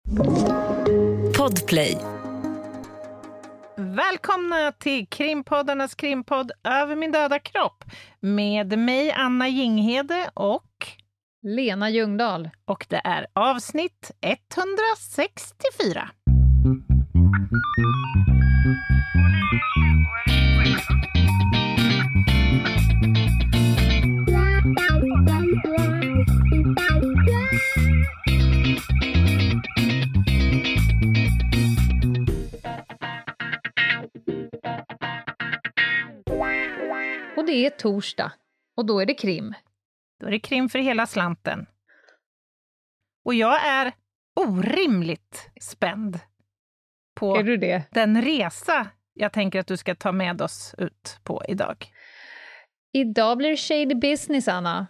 Podplay. Välkomna till krimpoddarnas krimpodd Över min döda kropp. Med mig Anna Jinghede och Lena Ljungdahl. Och det är avsnitt 164. Och det är torsdag. Och då är det krim. Då är det krim för hela slanten. Och jag är orimligt spänd på Är du det? den resa jag tänker att du ska ta med oss ut på idag. Idag blir det shady business, Anna.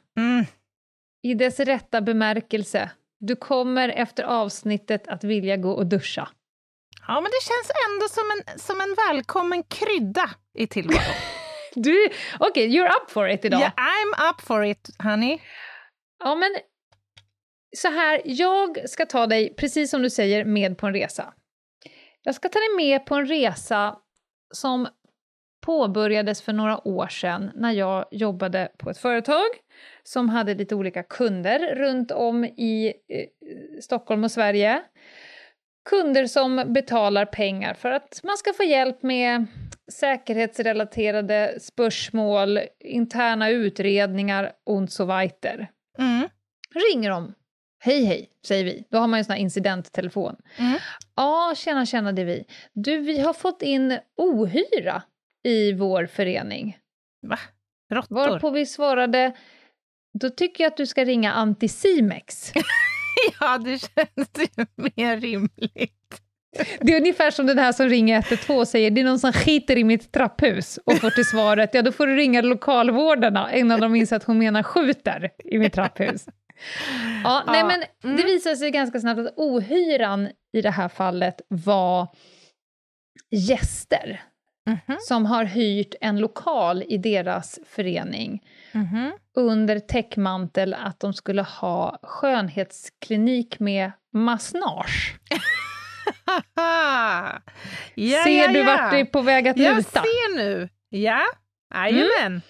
I dess rätta bemärkelse. Du kommer efter avsnittet att vilja gå och duscha. Ja, men det känns ändå som en välkommen krydda i tillvaron. Okej, you're up for it idag. Yeah, I'm up for it, honey. Ja, men så här, jag ska ta dig, precis som du säger, med på en resa. Jag ska ta dig med på en resa som påbörjades för några år sedan när jag jobbade på ett företag som hade lite olika kunder runt om i Stockholm och Sverige. Kunder som betalar pengar för att man ska få hjälp med säkerhetsrelaterade spörsmål, interna utredningar och så vidare. Ringer de. Hej, säger vi. Då har man ju en sån här incidenttelefon. Ja, tjena, det är vi. Du, vi har fått in ohyra i vår förening. Va? Råttor? Varpå vi svarade, då tycker jag att du ska ringa Anticimex. Ja, det känns ju mer rimligt. Det är ungefär som den här som ringer 112 och säger, det är någon som skiter i mitt trapphus. Och får till svaret, ja då får du ringa lokalvårdarna innan de inser att hon menar skjuter i mitt trapphus. Ja, nej men det visar sig ganska snabbt att ohyran i det här fallet var gäster. Som har hyrt en lokal i deras förening under täckmantel att de skulle ha skönhetsklinik med massage. Ser du vart det är på väg att luta? Jag ser nu. Ja, jajamän.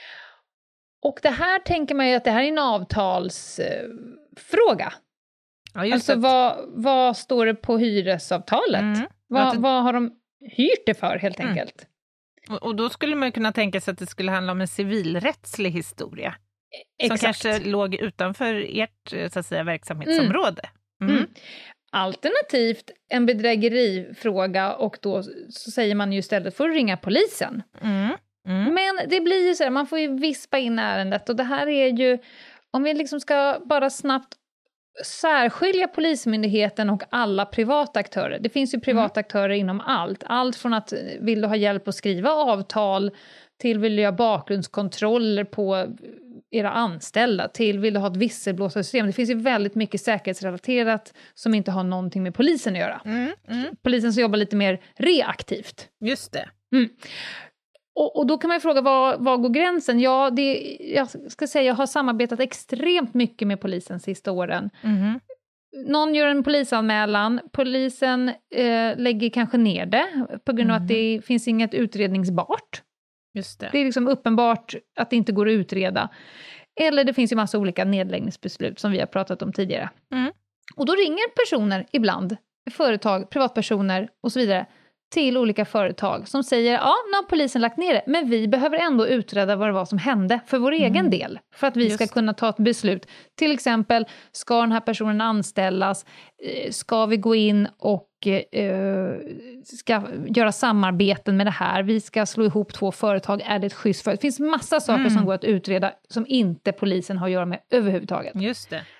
Och det här tänker man ju att det här är en avtalsfråga. Ja, just alltså vad står det på hyresavtalet? Vad har de hyrt det för helt enkelt? Och då skulle man kunna tänka sig att det skulle handla om en civilrättslig historia. Exakt. Som kanske låg utanför ert så att säga, verksamhetsområde. Alternativt en bedrägerifråga, och då så säger man ju istället för att ringa polisen. Men det blir ju så här, man får ju vispa in ärendet, och det här är ju, om vi liksom ska bara snabbt särskilja polismyndigheten och alla privata aktörer. Det finns ju privata aktörer inom allt från att vill du ha hjälp att skriva avtal till vill du göra bakgrundskontroller på era anställda, till vill du ha ett visselblåsarsystem. Det finns ju väldigt mycket säkerhetsrelaterat som inte har någonting med polisen att göra. Polisen som jobbar lite mer reaktivt. Just det. Och då kan man ju fråga, var går gränsen? Ja, jag ska säga, jag har samarbetat extremt mycket med polisen sista åren. Någon gör en polisanmälan, polisen lägger kanske ner det på grund av att det finns inget utredningsbart. Just det. Det är liksom uppenbart att det inte går att utreda. Eller det finns ju massa olika nedläggningsbeslut som vi har pratat om tidigare. Och då ringer personer ibland, företag, privatpersoner och så vidare, till olika företag som säger, ja, nu har polisen lagt ner det, men vi behöver ändå utreda vad det var som hände för vår egen del, för att vi ska kunna ta ett beslut. Till exempel, ska den här personen anställas? Ska vi gå in och ska göra samarbeten med det här? Vi ska slå ihop 2 företag, är det ett schysst för? Det finns massa saker som går att utreda som inte polisen har att göra med överhuvudtaget. Just det.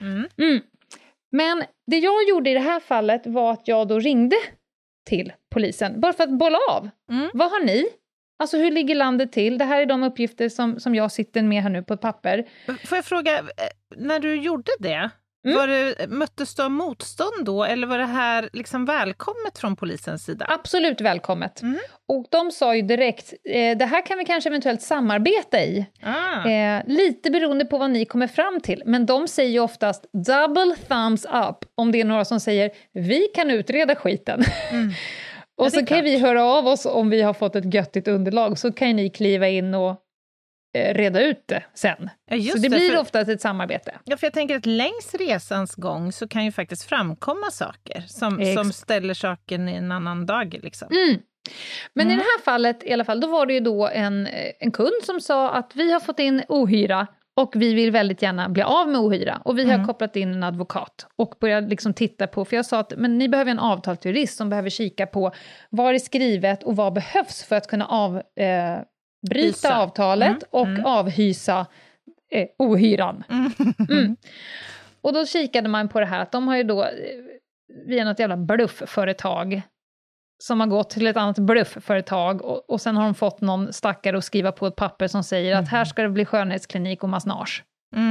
Men det jag gjorde i det här fallet var att jag då ringde till polisen, bara för att bolla av. Vad har ni? Alltså hur ligger landet till? Det här är de uppgifter som jag sitter med här nu på ett papper. Får jag fråga, när du gjorde det, Möttes du av motstånd då, eller var det här liksom välkommet från polisens sida? Absolut välkommet. Och de sa ju direkt, det här kan vi kanske eventuellt samarbeta i. Lite beroende på vad ni kommer fram till. Men de säger ju oftast double thumbs up om det är några som säger vi kan utreda skiten. Och så kan vi höra av oss om vi har fått ett göttigt underlag, så kan ni kliva in och reda ut det sen. Ja, så det blir ofta ett samarbete. Ja, för jag tänker att längs resans gång så kan ju faktiskt framkomma saker som ställer saken i en annan dag. Liksom. Men i det här fallet i alla fall, då var det ju då en kund som sa att vi har fått in ohyra och vi vill väldigt gärna bli av med ohyra. Och vi har kopplat in en advokat och börjat liksom titta på, för jag sa att men ni behöver en avtalsjurist som behöver kika på vad är skrivet och vad behövs för att kunna bryta avtalet och avhysa ohyran. Och då kikade man på det här att de har ju då via något jävla bluffföretag som har gått till ett annat bluffföretag och sen har de fått någon stackare att skriva på ett papper som säger att här ska det bli skönhetsklinik och massage.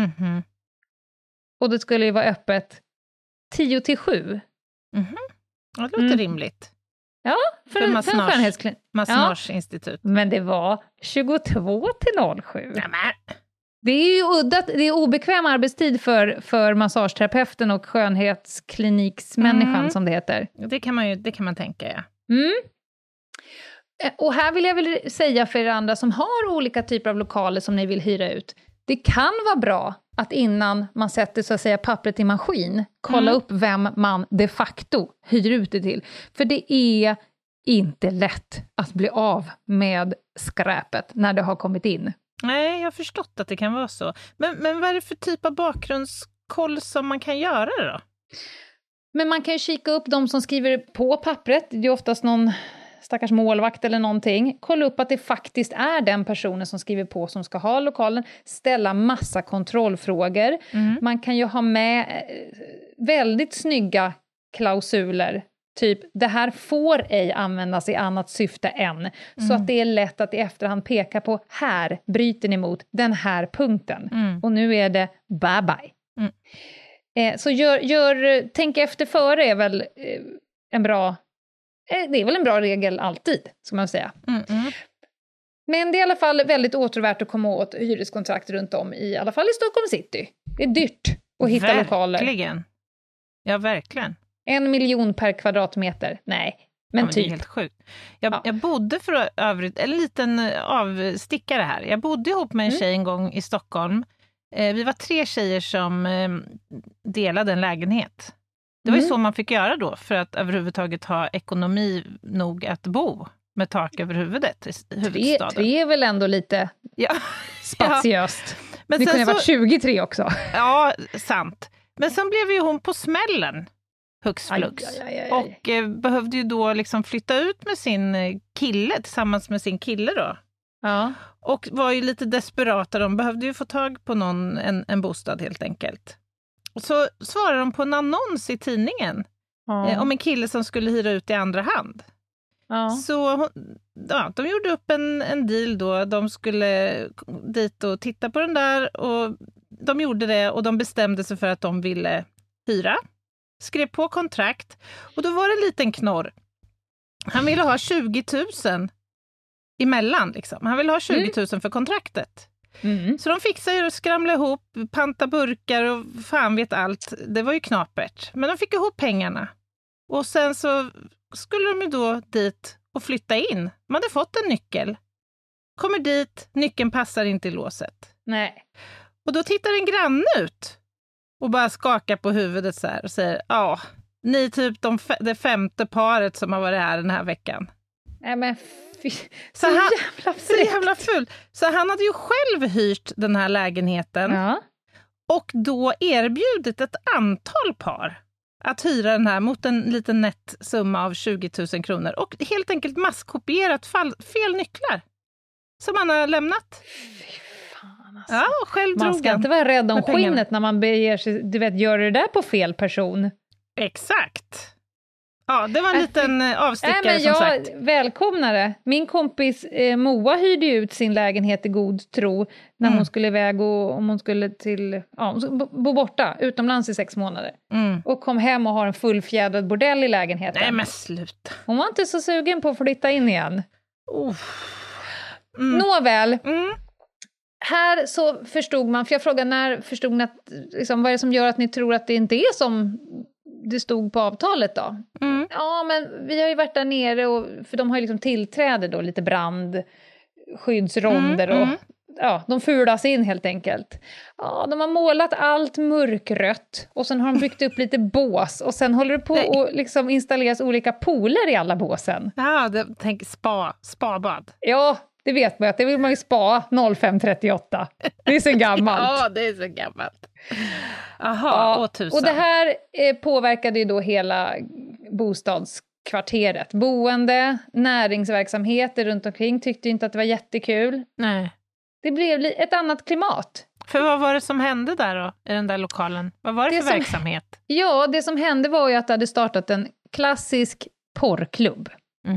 Och det skulle ju vara öppet 10-7. Det låter rimligt. Ja, för en skönhetsklinik. Massageinstitut. Ja, men det var 22-07. Det är ju udda, det är obekväm arbetstid för massageterapeuten och skönhetskliniksmänniskan som det heter. Det kan man tänka, ja. Och här vill jag väl säga för er andra som har olika typer av lokaler som ni vill hyra ut. Det kan vara bra att innan man sätter så att säga pappret i maskin, kolla upp vem man de facto hyr ut det till. För det är inte lätt att bli av med skräpet när det har kommit in. Nej, jag har förstått att det kan vara så. Men vad är det för typ av bakgrundskoll som man kan göra då? Men man kan ju kika upp de som skriver på pappret. Det är oftast någon stackars målvakt eller någonting. Kolla upp att det faktiskt är den personen som skriver på som ska ha lokalen. Ställa massa kontrollfrågor. Man kan ju ha med väldigt snygga klausuler. Typ, det här får ej användas i annat syfte än. Så att det är lätt att i efterhand peka på, här bryter ni mot den här punkten. Och nu är det bye bye. Så tänk efter före är väl en bra regel alltid, ska man säga. Men det är i alla fall väldigt återvärt att komma åt hyreskontrakt runt om i alla fall i Stockholm city. Det är dyrt att hitta lokaler. Verkligen. Ja, verkligen. 1 miljon per kvadratmeter. Nej, men typ. Det är helt sjukt. Jag bodde för övrigt, en liten avstickare här. Jag bodde ihop med en tjej en gång i Stockholm. Vi var 3 tjejer som delade en lägenhet. Det var ju så man fick göra då för att överhuvudtaget ha ekonomi nog att bo med tak över huvudet i huvudstaden. 3 är väl ändå lite spatiöst. Men det kunde ha varit 23 också. Ja, sant. Men sen blev ju hon på smällen. Hux flux. Och behövde ju då liksom flytta ut med sin kille, tillsammans med sin kille då. Ja. Och var ju lite desperata, de behövde ju få tag på en bostad helt enkelt. Och så svarade de på en annons i tidningen om en kille som skulle hyra ut i andra hand. Ja. Så de gjorde upp en deal då, de skulle dit och titta på den där och de gjorde det och de bestämde sig för att de ville hyra. Skrev på kontrakt och då var det en liten knorr. Han ville ha 20 000 emellan liksom. Han ville ha 20 000 för kontraktet. Så de fixade och skramlade ihop, panta burkar och fan vet allt. Det var ju knapert. Men de fick ihop pengarna. Och sen så skulle de ju då dit och flytta in. Man hade fått en nyckel. Kommer dit, nyckeln passar inte i låset. Nej. Och då tittar en granne ut. Och bara skakar på huvudet så här och säger, ni är typ det 5:e paret som har varit här den här veckan. Nej men så jävla ful. Så han hade ju själv hyrt den här lägenheten. Ja. Och då erbjudit ett antal par att hyra den här mot en liten nätt summa av 20 000 kronor. Och helt enkelt masskopierat fel nycklar som han har lämnat. Alltså. Ja, och själv man ska inte vara rädd om skinnet när man beger sig, gör det där på fel person. Exakt. Ja, det var en liten avstickare som sagt. Välkomnar det. Min kompis Moa hyrde ut sin lägenhet i god tro när hon skulle iväg och om hon skulle bo borta utomlands i 6 månader. Och kom hem och har en fullfjädrad bordell i lägenheten. Nej, men sluta. Hon var inte så sugen på att flytta in igen. Nåväl. Här så förstod man, för jag frågade när förstod ni att, liksom, vad är det som gör att ni tror att det inte är som det stod på avtalet då? Ja, men vi har ju varit där nere, för de har ju liksom tillträde då, lite brandskyddsronder och de fulas in helt enkelt. Ja, de har målat allt mörkrött och sen har de byggt upp lite bås och sen håller det på att liksom installeras olika pooler i alla båsen. Ja, tänk spabad. Ja, det vet man att det vill man ju spa 0538. Det är så gammalt. Ja, det är så gammalt. Aha, tusan. Och det här påverkade ju då hela bostadskvarteret. Boende, näringsverksamheter runt omkring tyckte inte att det var jättekul. Nej. Det blev ett annat klimat. För vad var det som hände där då, i den där lokalen? Vad var det för verksamhet? Ja, det som hände var ju att det hade startat en klassisk porrklubb.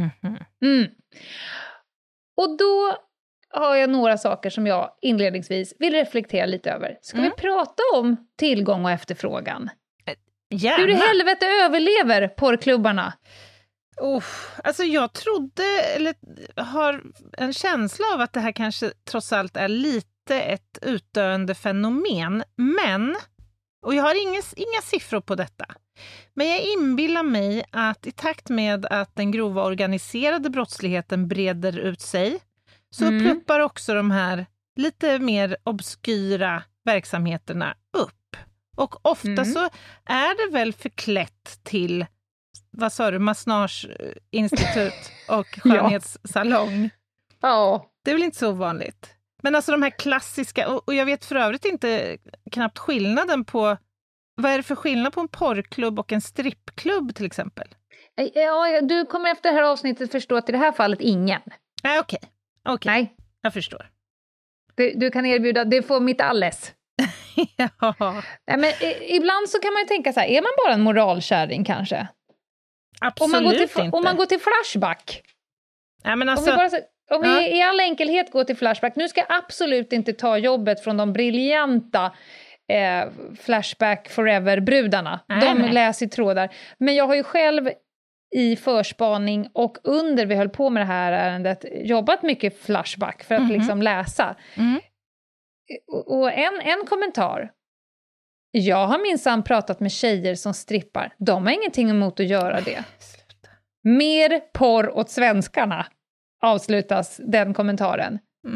Och då har jag några saker som jag inledningsvis vill reflektera lite över. Ska vi prata om tillgång och efterfrågan? Gärna. Hur i helvete överlever porrklubbarna? Alltså jag trodde, eller har en känsla av att det här kanske trots allt är lite ett utdöende fenomen. Men, och jag har inga siffror på detta. Men jag inbillar mig att i takt med att den grova organiserade brottsligheten breder ut sig så pluppar också de här lite mer obskyra verksamheterna upp. Och ofta så är det väl förklätt till, vad sa du, massageinstitut och skönhetssalong. Ja. Det är väl inte så vanligt. Men alltså de här klassiska, och jag vet för övrigt inte knappt skillnaden på, vad är det för skillnad på en porrklubb och en strippklubb till exempel? Ja, du kommer efter det här avsnittet förstå att i det här fallet ingen. Okej. Nej, jag förstår. Du kan erbjuda, det får mitt alles. Ja. Nej, men ibland så kan man ju tänka så här, är man bara en moralkärring kanske? Absolut inte. Om man går till Flashback. Ja, men alltså, om vi i all enkelhet går till Flashback. Nu ska jag absolut inte ta jobbet från de briljanta Flashback Forever-brudarna. Läser trådar. Men jag har ju själv i förspaning och under vi höll på med det här ärendet jobbat mycket Flashback för att liksom läsa. Och en kommentar. Jag har minsann pratat med tjejer som strippar. De har ingenting emot att göra det. Mer porr åt svenskarna, avslutas den kommentaren.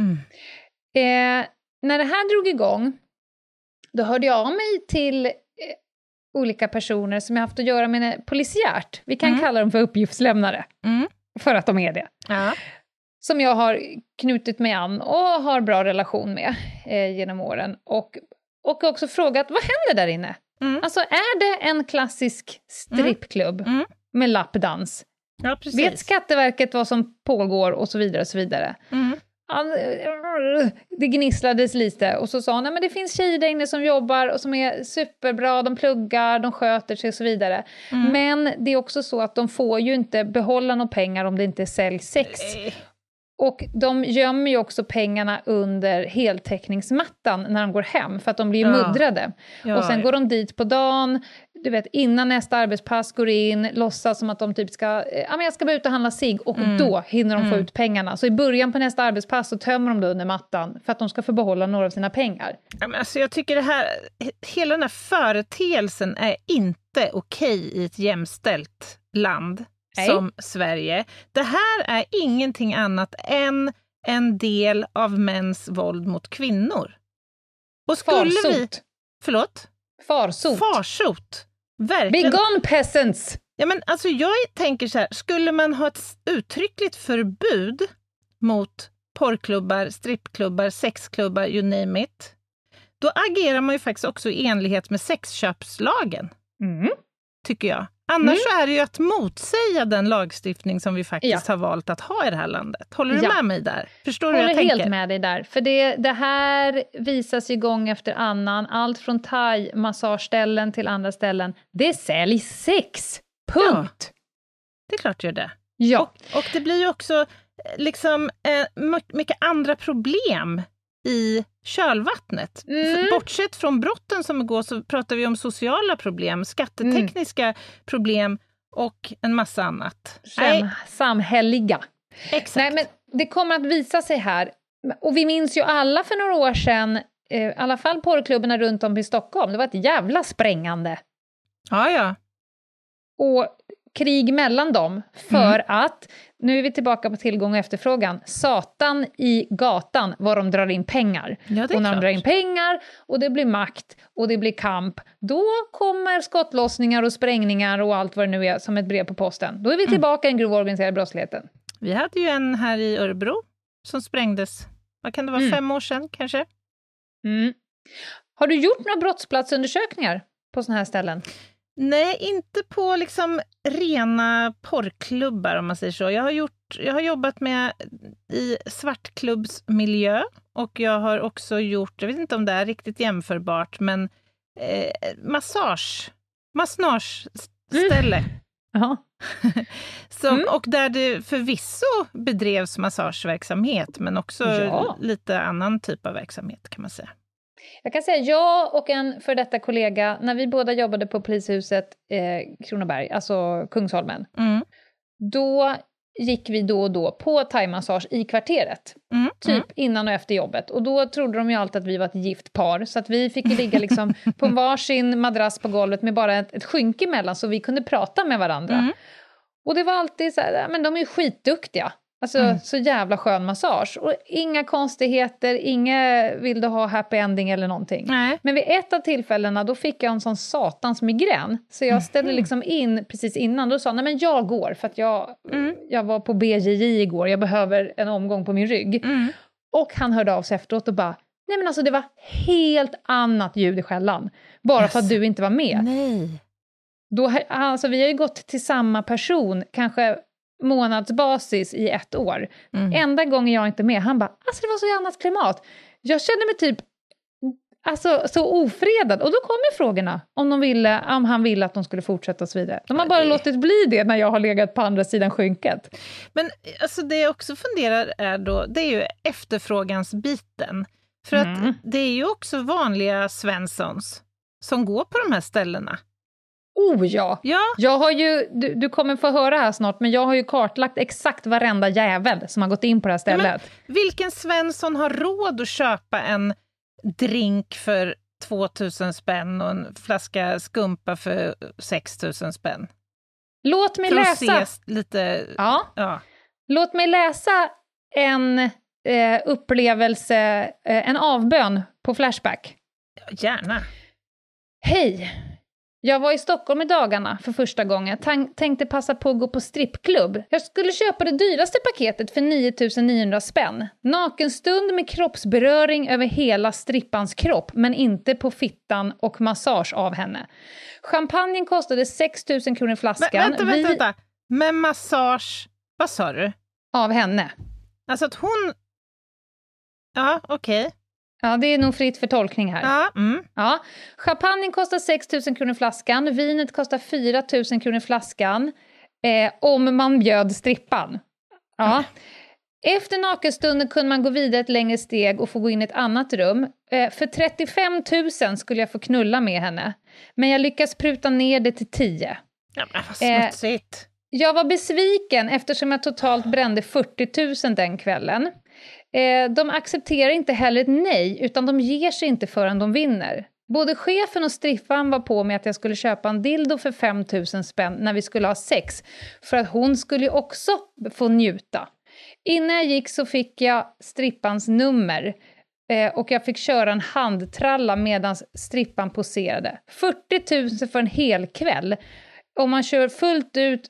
När det här drog igång, då hörde jag av mig till olika personer som jag haft att göra med polisiärt. Vi kan kalla dem för uppgiftslämnare. För att de är det. Som jag har knutit mig an och har bra relation med genom åren. Och också frågat, vad händer där inne? Alltså, är det en klassisk strippklubb med lappdans? Ja, precis. Vet Skatteverket vad som pågår och så vidare och så vidare. Det gnisslades lite och så sa han, men det finns tjejer där inne som jobbar och som är superbra, de pluggar, de sköter sig och så vidare. Men det är också så att de får ju inte behålla några pengar om det inte säljs sex. Och de gömmer ju också pengarna under heltäckningsmattan när de går hem, för att de blir muddrade. Och sen går de dit på dagen, du vet, innan nästa arbetspass går in, låtsas som att de typ ska, jag ska bara ut och handla cigg, och då hinner de få ut pengarna. Så i början på nästa arbetspass så tömmer de då under mattan för att de ska få behålla några av sina pengar. Alltså jag tycker det här, hela den här företeelsen är inte okej i ett jämställt land. Som Sverige. Det här är ingenting annat än en del av mäns våld mot kvinnor. Och skulle Farsot. Förlåt? Farsot. Verkligen. Be gone, peasants! Ja, men alltså jag tänker så här, skulle man ha ett uttryckligt förbud mot porrklubbar, strippklubbar, sexklubbar, you name it, då agerar man ju faktiskt också i enlighet med sexköpslagen. Tycker jag. Annars så är det ju att motsäga den lagstiftning som vi faktiskt har valt att ha i det här landet. Håller du med mig där? Förstår du hur jag tänker? Jag håller helt med dig där. För det här visas ju gång efter annan. Allt från thai-massageställen till andra ställen. Det säljs sex. Punkt. klart gör det. Ja. Och det blir ju också liksom mycket andra problem i kölvattnet. Bortsett från brotten som går så pratar vi om sociala problem, skattetekniska problem och en massa annat. Samhälleliga. Exakt. Nej, men det kommer att visa sig här. Och vi minns ju alla för några år sedan, i alla fall porrklubbarna runt om i Stockholm, det var ett jävla sprängande. Ja. Och krig mellan dem för att, nu är vi tillbaka på tillgång och efterfrågan, satan i gatan var de drar in pengar. Ja, och när de drar in pengar och det blir makt och det blir kamp, då kommer skottlossningar och sprängningar och allt vad det nu är som ett brev på posten. Då är vi tillbaka i den grova organiserade brottsligheten. Vi hade ju en här i Örebro som sprängdes, vad kan det vara, 5 år sedan kanske? Har du gjort några brottsplatsundersökningar på såna här ställen? Nej, inte på liksom rena porrklubbar om man säger så. Jag har jobbat med i svartklubbsmiljö och jag har också gjort, jag vet inte om det är riktigt jämförbart, men massageställe. Och där det förvisso bedrevs massageverksamhet men också lite annan typ av verksamhet kan man säga. Jag kan säga, jag och en för detta kollega, när vi båda jobbade på polishuset Kronoberg, alltså Kungsholmen, då gick vi då och då på thaimassage i kvarteret. Typ innan och efter jobbet. Och då trodde de ju alltid att vi var ett gift par. Så att vi fick ligga liksom på varsin madrass på golvet med bara ett skynke emellan så vi kunde prata med varandra. Och det var alltid så här, men de är ju skitduktiga. Alltså så jävla skön massage. Och inga konstigheter, inga vill du ha happy ending eller någonting. Nej. Men vid ett av tillfällena då fick jag en sån satans migrän. Så jag ställde liksom in precis innan. Då sa nej men jag går för att jag var på BJJ igår. Jag behöver en omgång på min rygg. Och han hörde av sig efteråt och bara, nej men alltså det var helt annat ljud i skällan. Bara för att du inte var med. Nej. Då, alltså vi har ju gått till samma person kanske månadsbasis i 1 år. Enda gången jag inte med, han bara, alltså det var så annat klimat. Jag kände mig typ alltså så ofredad. Och då kommer frågorna om han ville att de skulle fortsätta och så vidare. De har bara låtit bli det när jag har legat på andra sidan skynket. Men alltså det jag också funderar är då, det är ju efterfrågansbiten. För att det är ju också vanliga Svenssons som går på de här ställena. Oh ja. Jag har ju, du kommer få höra här snart, men jag har ju kartlagt exakt varenda jävel som har gått in på det här stället. Men vilken Svensson har råd att köpa en drink för 2000 spänn och en flaska skumpa för 6000 spänn? Låt mig läsa lite. Ja. Låt mig läsa en upplevelse, en avbön på Flashback. Gärna. Hej. Jag var i Stockholm i dagarna för första gången. Tänkte passa på att gå på strippklubb. Jag skulle köpa det dyraste paketet för 9900 spänn. Nakenstund med kroppsberöring över hela strippans kropp, men inte på fittan och massage av henne. Champagnen kostade 6000 kronor flaskan. Vänta. Med massage, vad sa du? Av henne. Alltså att hon... Ja, okej. Ja, det är nog fritt för tolkning här. Ja. Champagnen kostar 6000 kronor flaskan. Vinet kostar 4000 kronor flaskan. Om man bjöd strippan. Ja. Efter nakenstunden kunde man gå vidare ett längre steg och få gå in i ett annat rum. För 35 000 skulle jag få knulla med henne. Men jag lyckas pruta ner det till 10. Ja, men vad smutsigt. Jag var besviken eftersom jag totalt brände 40 000 den kvällen. De accepterar inte heller ett nej, utan de ger sig inte förrän de vinner. Både chefen och striffan var på med att jag skulle köpa en dildo för 5 000 spänn när vi skulle ha sex. För att hon skulle också få njuta. Innan jag gick så fick jag strippans nummer. Och jag fick köra en handtralla medan strippan poserade. 40 000 för en hel kväll. Om man kör fullt ut.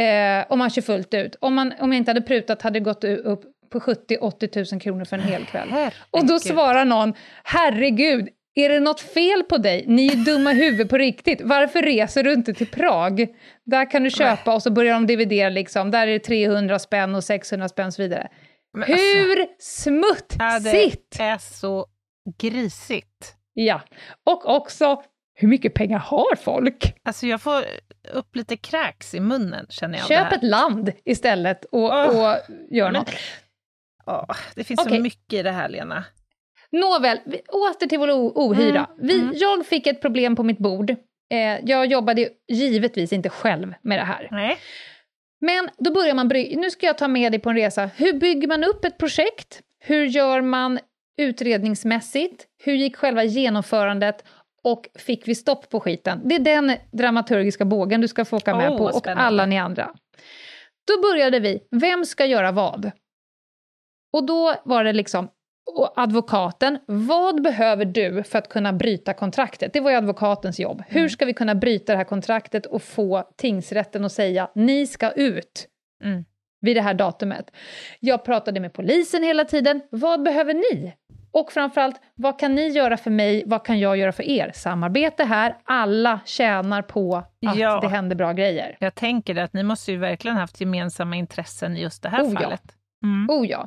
Om jag inte hade prutat hade det gått upp på 70-80 000 kronor för en hel kväll. Och då svarar någon, herregud, är det något fel på dig? Ni är dumma huvud på riktigt. Varför reser du inte till Prag? Där kan du köpa och så börjar de dividera liksom. Där är det 300 spänn och 600 spänn och så vidare. Men hur smutsigt! Ja, det är så grisigt. Ja, och också hur mycket pengar har folk? Alltså jag får upp lite kräks i munnen, känner jag. Köp ett land istället och gör något. Det finns så mycket i det här, Lena. Nåväl, åter till vår ohyra. Jag fick ett problem på mitt bord. Jag jobbade givetvis inte själv med det här. Nej. Men då börjar man nu ska jag ta med dig på en resa. Hur bygger man upp ett projekt? Hur gör man utredningsmässigt? Hur gick själva genomförandet? Och fick vi stopp på skiten? Det är den dramaturgiska bågen du ska få åka med på, och spännande. Alla ni andra. Då började vi. Vem ska göra vad? Och då var det liksom, och advokaten, vad behöver du för att kunna bryta kontraktet? Det var ju advokatens jobb. Hur ska vi kunna bryta det här kontraktet och få tingsrätten att säga, ni ska ut vid det här datumet? Jag pratade med polisen hela tiden. Vad behöver ni? Och framförallt, vad kan ni göra för mig? Vad kan jag göra för er? Samarbete här. Alla tjänar på att det händer bra grejer. Jag tänker att ni måste ju verkligen haft gemensamma intressen i just det här fallet. Ja.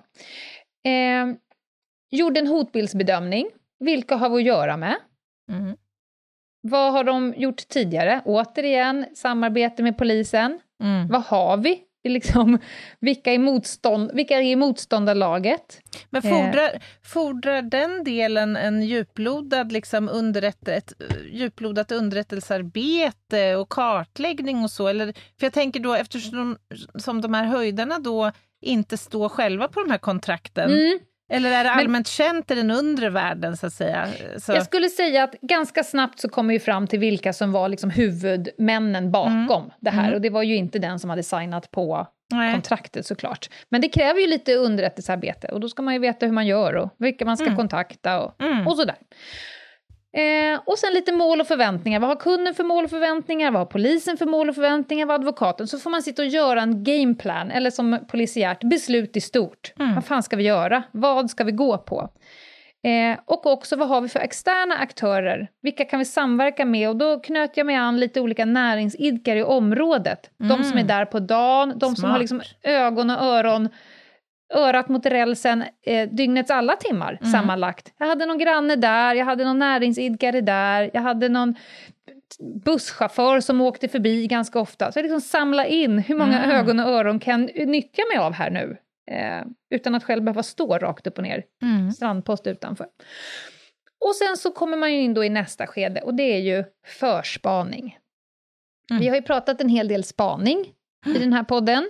Gjorde en hotbildsbedömning. Vilka har vi att göra med? Vad har de gjort tidigare? Återigen, samarbete med polisen. Vad har vi? Liksom, vilka är i motståndarlaget? Men fordrar den delen en djuplodat underrättelsearbete och kartläggning och så? Eller, för jag tänker då, eftersom som de här höjdarna då inte står själva på de här kontrakten, eller är det allmänt känt i den undre världen, så att säga? Så. Jag skulle säga att ganska snabbt så kommer vi fram till vilka som var liksom huvudmännen bakom det här. Och det var ju inte den som hade signat på kontraktet, såklart. Men det kräver ju lite underrättelsearbete. Och då ska man ju veta hur man gör och vilka man ska kontakta och sådär. Och sen lite mål och förväntningar. Vad har kunden för mål och förväntningar? Vad har polisen för mål och förväntningar? Vad har advokaten? Så får man sitta och göra en gameplan, eller som polisiärt, beslut i stort. Vad fan ska vi göra? Vad ska vi gå på? Och också, vad har vi för externa aktörer? Vilka kan vi samverka med? Och då knöt jag mig an lite olika näringsidkare i området. De som är där på dagen, de som har liksom ögon och örat mot rälsen dygnets alla timmar sammanlagt. Jag hade någon granne där, jag hade någon näringsidkare där, jag hade någon busschaufför som åkte förbi ganska ofta. Så jag liksom samla in hur många ögon och öron kan nyttja mig av här nu. Utan att själv behöva stå rakt upp och ner. Strandpost utanför. Och sen så kommer man ju in då i nästa skede, och det är ju förspaning. Vi har ju pratat en hel del spaning i den här podden.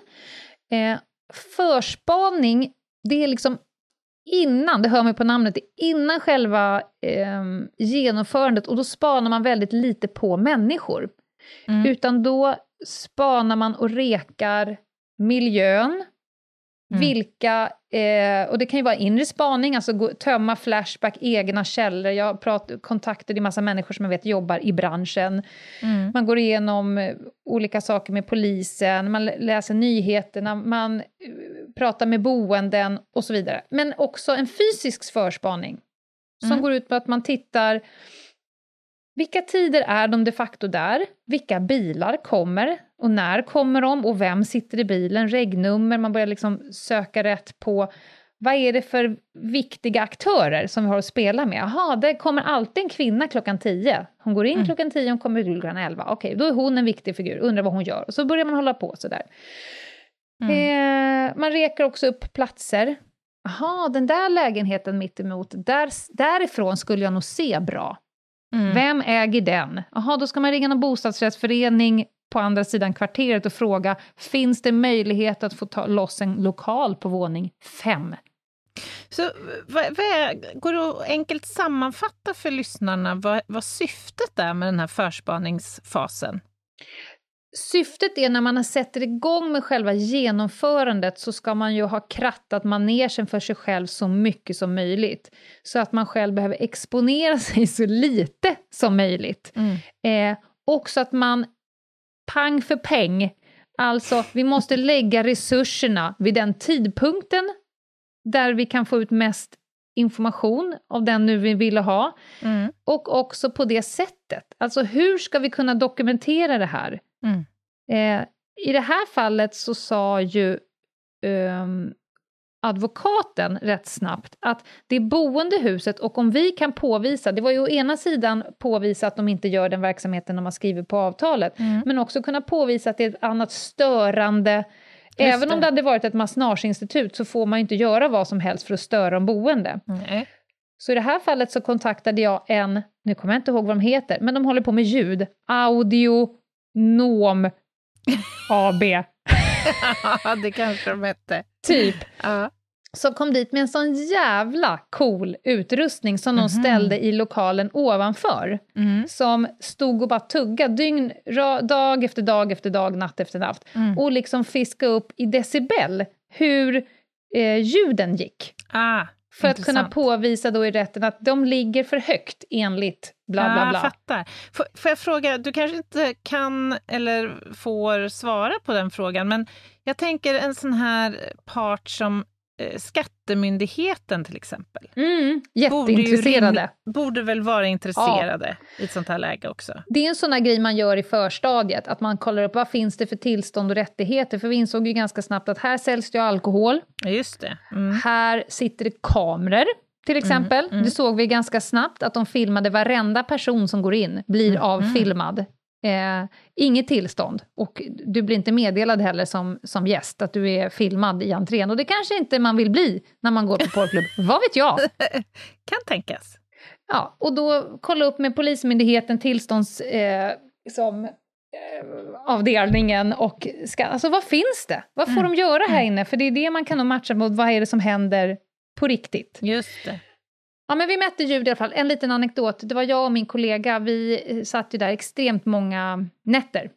Förspaning, det är liksom innan, det hör man på namnet, innan själva genomförandet, och då spanar man väldigt lite på människor. Utan då spanar man och rekar miljön, vilka, och det kan ju vara inre spaning, alltså tömma Flashback, egna källor. Jag kontaktade en massa människor som jag vet jobbar i branschen. Man går igenom olika saker med polisen, man läser nyheterna, man pratar med boenden och så vidare. Men också en fysisk förspaning som går ut på att man tittar, vilka tider är de de facto där? Vilka bilar kommer? Och när kommer de? Och vem sitter i bilen? Regnummer. Man börjar liksom söka rätt på, vad är det för viktiga aktörer som vi har att spela med? Jaha, det kommer alltid en kvinna klockan 10. Hon går in klockan 10, hon kommer ut klockan 11. Okej, då är hon en viktig figur. Undrar vad hon gör. Och så börjar man hålla på sådär. Man rekar också upp platser. Jaha, den där lägenheten mitt emot. Därifrån skulle jag nog se bra. Vem äger den? Jaha, då ska man ringa någon bostadsrättsförening på andra sidan kvarteret och fråga, finns det möjlighet att få ta loss en lokal på våning 5? Så går det att enkelt sammanfatta för lyssnarna vad syftet är med den här förspaningsfasen? Syftet är, när man har sätter igång med själva genomförandet, så ska man ju ha krattat manegen för sig själv så mycket som möjligt. Så att man själv behöver exponera sig så lite som möjligt. Och så att man pang för peng, alltså vi måste lägga resurserna vid den tidpunkten där vi kan få ut mest information av den nu vi ville ha. Och också på det sättet. Alltså hur ska vi kunna dokumentera det här? I det här fallet så sa ju advokaten rätt snabbt att det är boendehuset, och om vi kan påvisa, det var ju å ena sidan påvisa att de inte gör den verksamheten de har skrivit på avtalet, men också kunna påvisa att det är ett annat störande. Även om det hade varit ett massageinstitut så får man ju inte göra vad som helst för att störa de boende. Nej. Så i det här fallet så kontaktade jag nu kommer jag inte ihåg vad de heter, men de håller på med ljud. Audionom AB. Ja, det kanske de hette. Typ. Ja. Så kom dit med en sån jävla cool utrustning som de ställde i lokalen ovanför. Som stod och bara tuggade dag efter dag efter dag, natt efter natt. Och liksom fiska upp i decibel hur ljuden gick. För att kunna påvisa då i rätten att de ligger för högt enligt bla bla bla. Jag fattar. Får jag fråga, du kanske inte kan eller får svara på den frågan, men jag tänker en sån här part som Skattemyndigheten till exempel. Jätteintresserade. Borde väl vara intresserade i ett sånt här läge också. Det är en sån här grej man gör i förstadiet, att man kollar upp vad finns det för tillstånd och rättigheter, för vi insåg ju ganska snabbt att här säljs det alkohol. Just det. Här sitter det kameror till exempel. Det såg vi ganska snabbt att de filmade varenda person som går in blir avfilmad. Inget tillstånd, och du blir inte meddelad heller som gäst att du är filmad i entrén, och det kanske inte man vill bli när man går på porrklubb, vad vet jag? Kan tänkas. Ja, och då kolla upp med Polismyndigheten, tillstånds avdelningen, och alltså vad finns det? Vad får de göra här inne? För det är det man kan nog matcha mot, vad är det som händer på riktigt? Just det. Ja, men vi mätte ljud i alla fall. En liten anekdot. Det var jag och min kollega. Vi satt ju där extremt många nätter.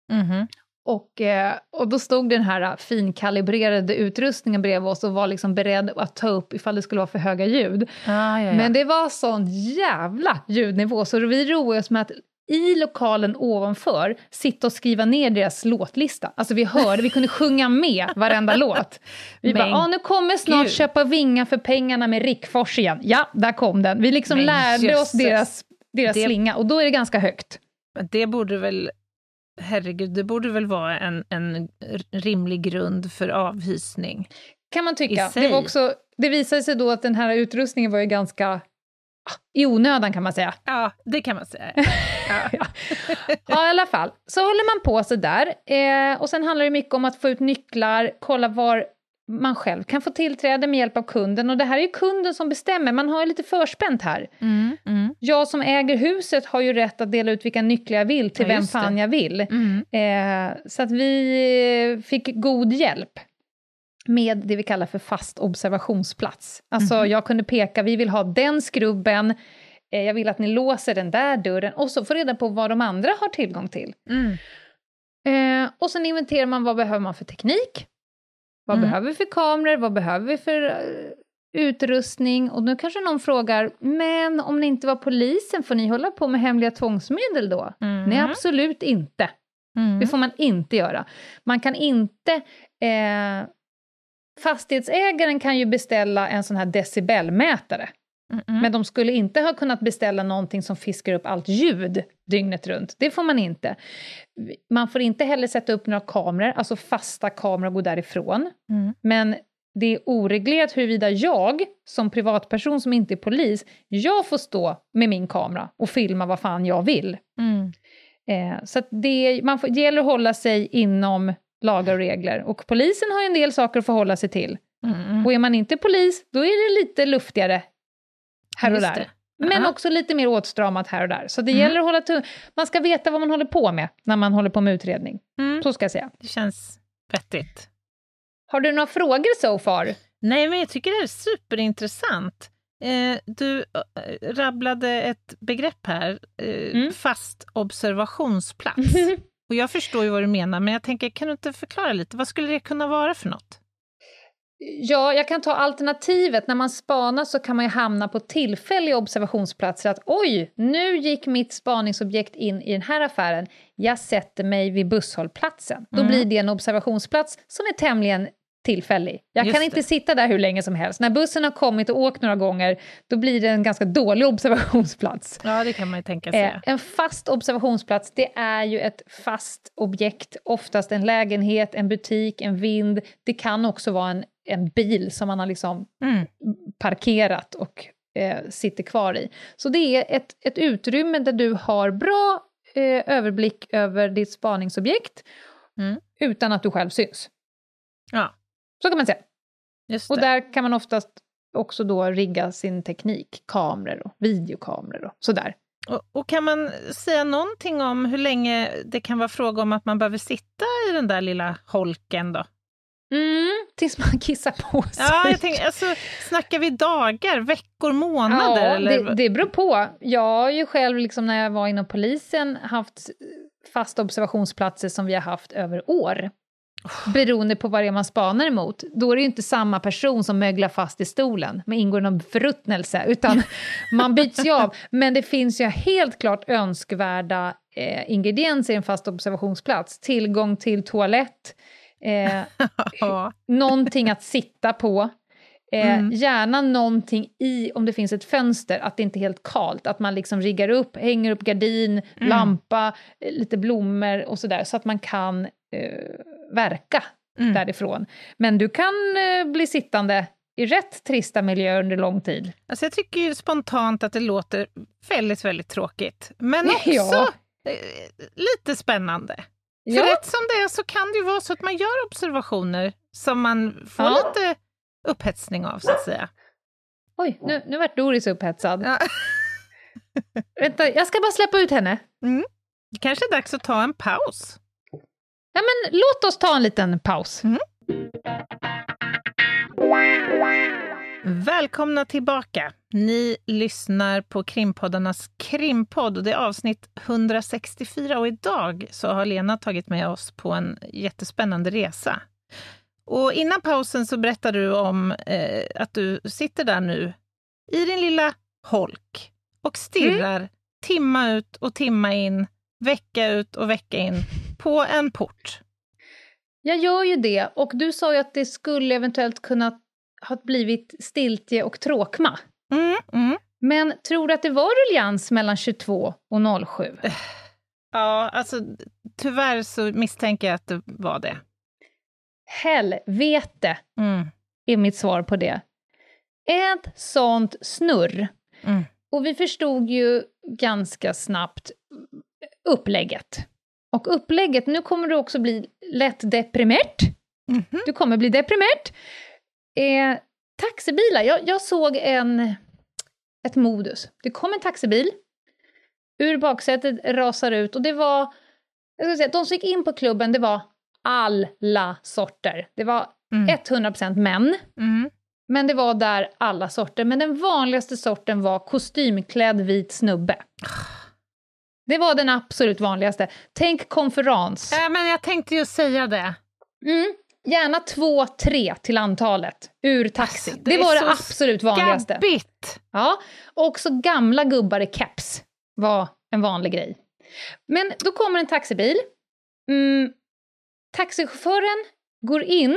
Och då stod den här finkalibrerade utrustningen bredvid oss och var liksom beredd att ta upp ifall det skulle vara för höga ljud. Men det var sån jävla ljudnivå, så vi roade oss med att i lokalen ovanför sitta och skriva ner deras låtlista. Alltså vi kunde sjunga med varenda låt. Vi bara, nu kommer snart Köpa vingar för pengarna med Rickfors igen. Ja, där kom den. Vi liksom lärde oss deras slinga, och då är det ganska högt. Det borde väl, herregud, det borde väl vara en rimlig grund för avhysning. Kan man tycka. Det visade sig då att den här utrustningen var ju ganska i onödan, kan man säga. Ja, det kan man säga. Ja, i alla fall. Så håller man på så där. Och sen handlar det mycket om att få ut nycklar, kolla var man själv kan få tillträde med hjälp av kunden. Och det här är ju kunden som bestämmer. Man har ju lite förspänt här. Jag som äger huset har ju rätt att dela ut vilka nycklar jag vill till vem fan jag vill. Så att vi fick god hjälp med det vi kallar för fast observationsplats. Alltså jag kunde peka, vi vill ha den skrubben, jag vill att ni låser den där dörren, och så få reda på vad de andra har tillgång till. Och sen inventerar man, vad behöver man för teknik? Vad behöver vi för kameror? Vad behöver vi för utrustning? Och nu kanske någon frågar, men om ni inte var polisen, får ni hålla på med hemliga tvångsmedel då? Nej, absolut inte. Det får man inte göra. Man kan inte... Fastighetsägaren kan ju beställa en sån här decibelmätare. Men de skulle inte ha kunnat beställa någonting som fiskar upp allt ljud dygnet runt. Det får man inte. Man får inte heller sätta upp några kameror, alltså fasta kameror, och gå därifrån. Men det är oreglerat huruvida jag som privatperson som inte är polis, jag får stå med min kamera och filma vad fan jag vill. Så att det gäller att hålla sig inom lagar och regler. Och polisen har ju en del saker att förhålla sig till. Och är man inte polis, då är det lite luftigare här och där. Men också lite mer åtstramat här och där. Så det gäller att hålla man ska veta vad man håller på med när man håller på med utredning. Så ska jag säga. Det känns vettigt. Har du några frågor so far? Nej, men jag tycker det är superintressant. Du rabblade ett begrepp här. Fast observationsplats. Och jag förstår ju vad du menar, men jag tänker, kan du inte förklara lite? Vad skulle det kunna vara för något? Ja, jag kan ta alternativet. När man spanar så kan man ju hamna på tillfälliga observationsplatser. Att oj, nu gick mitt spaningsobjekt in i den här affären. Jag sätter mig vid busshållplatsen. Då blir det en observationsplats som är tämligen tillfällig. Jag kan inte sitta där hur länge som helst. När bussen har kommit och åkt några gånger, då blir det en ganska dålig observationsplats. Ja, det kan man ju tänka sig. En fast observationsplats, det är ju ett fast objekt. Oftast en lägenhet, en butik, en vind. Det kan också vara en bil som man har liksom parkerat och sitter kvar i. Så det är ett utrymme där du har bra överblick över ditt spaningsobjekt utan att du själv syns. Ja. Så kan man säga. Just det. Och där kan man oftast också då rigga sin teknik, kameror och videokameror och sådär. Och kan man säga någonting om hur länge det kan vara fråga om att man behöver sitta i den där lilla holken då? Tills man kissar på sig. Ja, jag tänker, alltså, snackar vi dagar, veckor, månader? Ja, eller? Det beror på. Jag har ju själv, liksom, när jag var inom polisen, haft fasta observationsplatser som vi har haft över år. Beroende på vad det är man spanar emot. Då är det ju inte samma person som möglar fast i stolen. Man ingår någon förruttnelse, utan man byts ju av. Men det finns ju helt klart önskvärda ingredienser i en fast observationsplats. Tillgång till toalett. Någonting att sitta på. Gärna någonting i, om det finns ett fönster, att det inte är helt kalt, att man liksom riggar upp, hänger upp gardin, lampa, lite blommor och sådär, så att man kan verka därifrån. Men du kan bli sittande i rätt trista miljö under lång tid. Alltså jag tycker ju spontant att det låter väldigt, väldigt tråkigt. Men också lite spännande. För rätt som det är så kan det ju vara så att man gör observationer som man får lite upphetsning av, så att säga. Oj, nu vart Doris upphetsad. Ja. Vänta, jag ska bara släppa ut henne. Det kanske är dags att ta en paus. Ja, men låt oss ta en liten paus. Välkomna tillbaka. Ni lyssnar på Krimpoddarnas krimpodd och det är avsnitt 164 och idag så har Lena tagit med oss på en jättespännande resa. Och innan pausen så berättade du om att du sitter där nu i din lilla holk och stirrar timma ut och timma in, vecka ut och vecka in på en port. Jag gör ju det, och du sa ju att det skulle eventuellt kunna ha blivit stiltje och tråkma. Men tror du att det var ruljans mellan 22 och 07? Ja, alltså tyvärr så misstänker jag att det var det. Helvete är mitt svar på det. Ett sånt snurr. Och vi förstod ju ganska snabbt upplägget. Och upplägget, nu kommer du också bli lätt deprimerat. Du kommer bli deprimerat. Taxibilar, jag såg ett modus. Det kom en taxibil. Ur baksätet rasar ut. Och det var, jag ska säga, de som gick in på klubben, det var alla sorter. Det var 100% män. Men det var där alla sorter. Men den vanligaste sorten var kostymklädd vit snubbe. Det var den absolut vanligaste. Tänk konferens. Men jag tänkte ju säga det. Gärna 2-3 till antalet. Ur taxi. Alltså, det var det absolut vanligaste. Skabbigt. Ja, och så gamla gubbar i keps var en vanlig grej. Men då kommer en taxibil. Taxichauffören går in.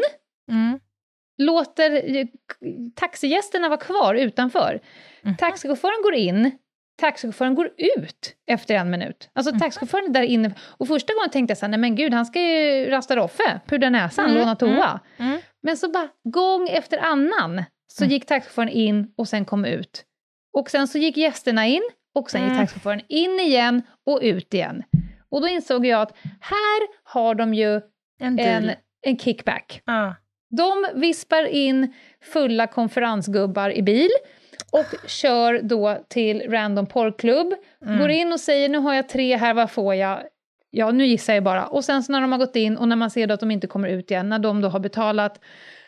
Låter taxigästerna vara kvar utanför. Taxichauffören går in. Taxichauffören går ut efter 1 minut. Alltså taxichauffören är där inne. Och första gången tänkte jag så här, nej men gud, han ska ju rasta roffe, pudra näsan, låna toa. Men så bara, gång efter annan, så gick taxichauffören in och sen kom ut. Och sen så gick gästerna in, och sen gick taxichauffören in igen och ut igen. Och då insåg jag att här har de ju en kickback. De vispar in fulla konferensgubbar i bil och kör då till random porrklubb. Går in och säger, nu har jag 3 här, vad får jag? Ja, nu gissar jag bara. Och sen så när de har gått in och när man ser då att de inte kommer ut igen, när de då har betalat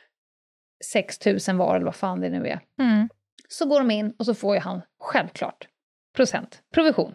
6 000 var eller vad fan det nu är. Så går de in och så får ju han självklart provision.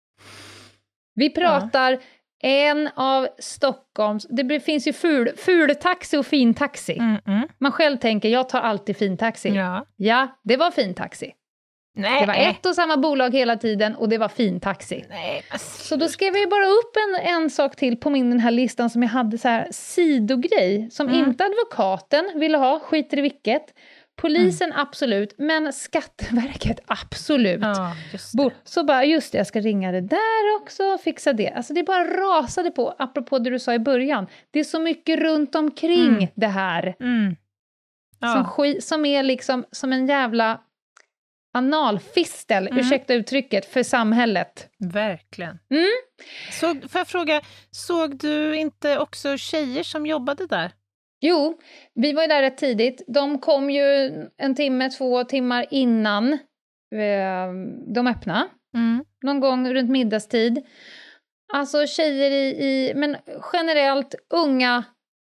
Vi pratar en av Stockholms, det finns ju ful taxi och fin taxi. Man själv tänker, jag tar alltid fin taxi. Ja, det var fin taxi. Nej. Det var ett och samma bolag hela tiden och det var fin taxi. Nej. Så då skrev jag bara upp en sak till på den här listan som jag hade, så här sidogrej som inte advokaten ville ha, skiter i vilket. Polisen absolut, men Skatteverket absolut. Så bara, just det, jag ska ringa det där också, fixa det. Alltså det bara rasade på, apropå det du sa i början. Det är så mycket runt omkring det här. som är liksom som en jävla analfistel, ursäkta uttrycket, för samhället. Verkligen. Får jag fråga, såg du inte också tjejer som jobbade där? Jo, vi var ju där rätt tidigt. De kom ju 1-2 timmar innan de öppnade. Någon gång runt middagstid. Alltså tjejer men generellt unga,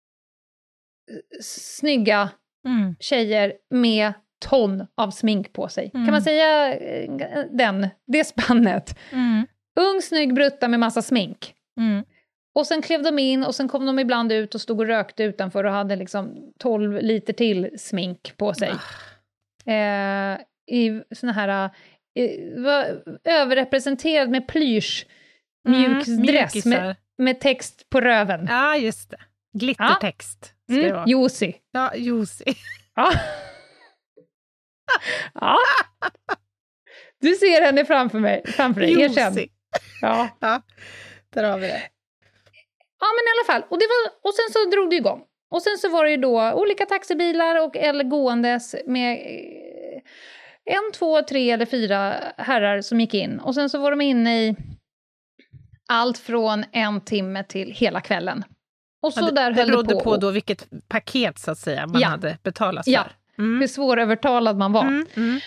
snygga tjejer med ton av smink på sig. Kan man säga det spannet? Ung, snygg brutta med massa smink. Och sen klev de in och sen kom de ibland ut och stod och rökte utanför och hade liksom 12 liter till smink på sig. I såna här var överrepresenterad med plysch mjukisdress med text på röven. Ja, just det. Glittertext. Josi. Ja, Josi. Ja. Ja. Du ser henne framför dig. Erkänn. Ja. Ja, där har vi det. Ja, men i alla fall. Och sen så drog det igång. Och sen så var det ju då olika taxibilar och eller gåendes med 1, 2, 3 eller 4 herrar som gick in. Och sen så var de inne i allt från 1 timme till hela kvällen. Och så där höll det på. Det berodde på då vilket paket så att säga man hade betalat för. Ja, hur svårövertalad man var.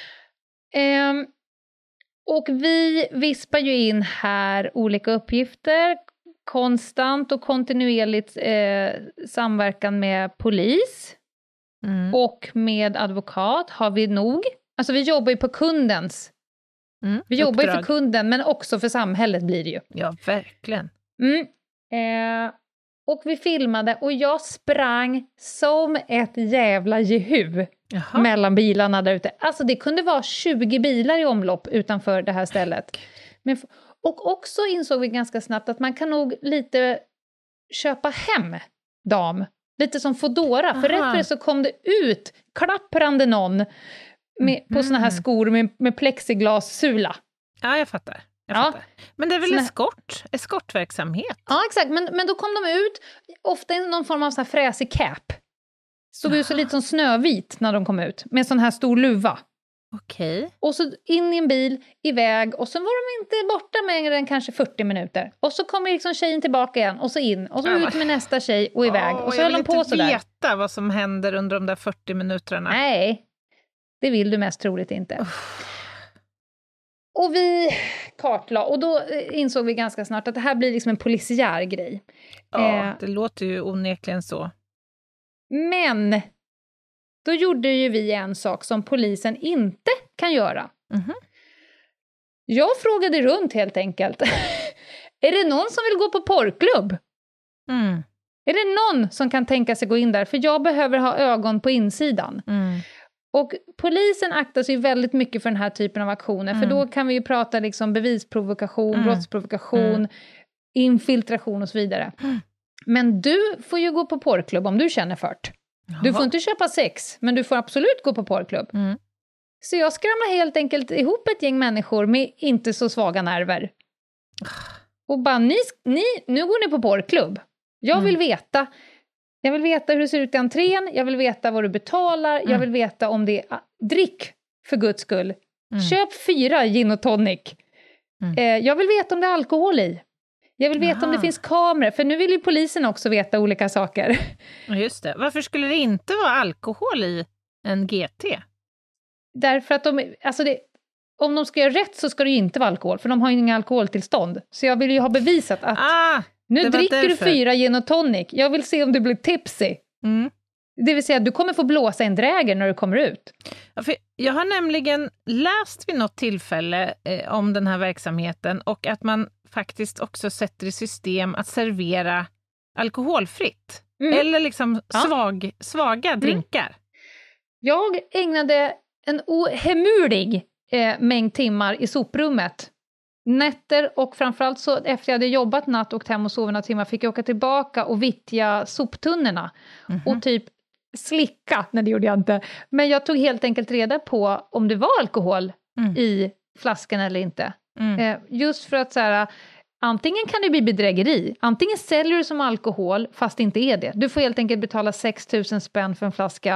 Och vi vispar ju in här olika uppgifter. Konstant och kontinuerligt samverkan med polis. Och med advokat har vi nog. Alltså vi jobbar ju på kundens. Vi jobbar ju för kunden men också för samhället blir det ju. Ja, verkligen. Och vi filmade och jag sprang som ett jävla jehu mellan bilarna där ute. Alltså det kunde vara 20 bilar i omlopp utanför det här stället. Och också insåg vi ganska snabbt att man kan nog lite köpa hem dam. Lite som Fodora. För rätt för det så kom det ut klapprande någon på såna här skor med plexiglassula. Ja, jag fattar. Men det är väl eskortverksamhet? Ja, exakt. Men då kom de ut, ofta i någon form av så här fräsig cap. Såg ut så lite som Snövit när de kom ut, med sån här stor luva. Okej. Och så in i en bil, iväg, och sen var de inte borta mer än kanske 40 minuter. Och så kommer liksom tjejen tillbaka igen, och så in, och så ut med nästa tjej och iväg. Och så höll de på sådär. Jag vill inte veta vad som händer under de där 40 minuterna. Nej, det vill du mest troligt inte. Och vi kartlade, och då insåg vi ganska snart att det här blir liksom en polisiär grej. Ja, det låter ju onekligen så. Men då gjorde ju vi en sak som polisen inte kan göra. Jag frågade runt helt enkelt. Är det någon som vill gå på porrklubb? Är det någon som kan tänka sig gå in där? För jag behöver ha ögon på insidan. Och polisen aktar sig väldigt mycket för den här typen av aktioner. För då kan vi ju prata liksom bevisprovokation, brottsprovokation, infiltration och så vidare. Men du får ju gå på porrklubb om du känner fört. Du får inte köpa sex, men du får absolut gå på porrklubb. Så jag skramlar helt enkelt ihop ett gäng människor med inte så svaga nerver. Och bara, nu går ni på porrklubb. Jag vill veta hur det ser ut i entrén. Jag vill veta vad du betalar. Jag vill veta om det är... Drick, för Guds skull. Köp 4 gin och tonic. Jag vill veta om det är alkohol i. Jag vill veta om det finns kameror. För nu vill ju polisen också veta olika saker. Just det. Varför skulle det inte vara alkohol i en GT? Därför att om de ska göra rätt så ska det ju inte vara alkohol. För de har ju inga alkoholtillstånd. Så jag vill ju ha bevisat att... Nu dricker du 4 gin och tonic. Jag vill se om du blir tipsy. Det vill säga att du kommer få blåsa en dräger när du kommer ut. Ja, för jag har nämligen läst vid något tillfälle om den här verksamheten. Och att man faktiskt också sätter i system att servera alkoholfritt. Eller liksom svaga drinkar. Jag ägnade en ohemurlig mängd timmar i soprummet. Nätter, och framförallt så efter jag hade jobbat natt och hem och sovit några timmar fick jag åka tillbaka och vittja soptunnorna. Och typ slicka, nej det gjorde jag inte. Men jag tog helt enkelt reda på om det var alkohol i flaskan eller inte. Just för att så här, antingen kan det bli bedrägeri, antingen säljer du som alkohol fast det inte är det. Du får helt enkelt betala 6 000 spänn för en flaska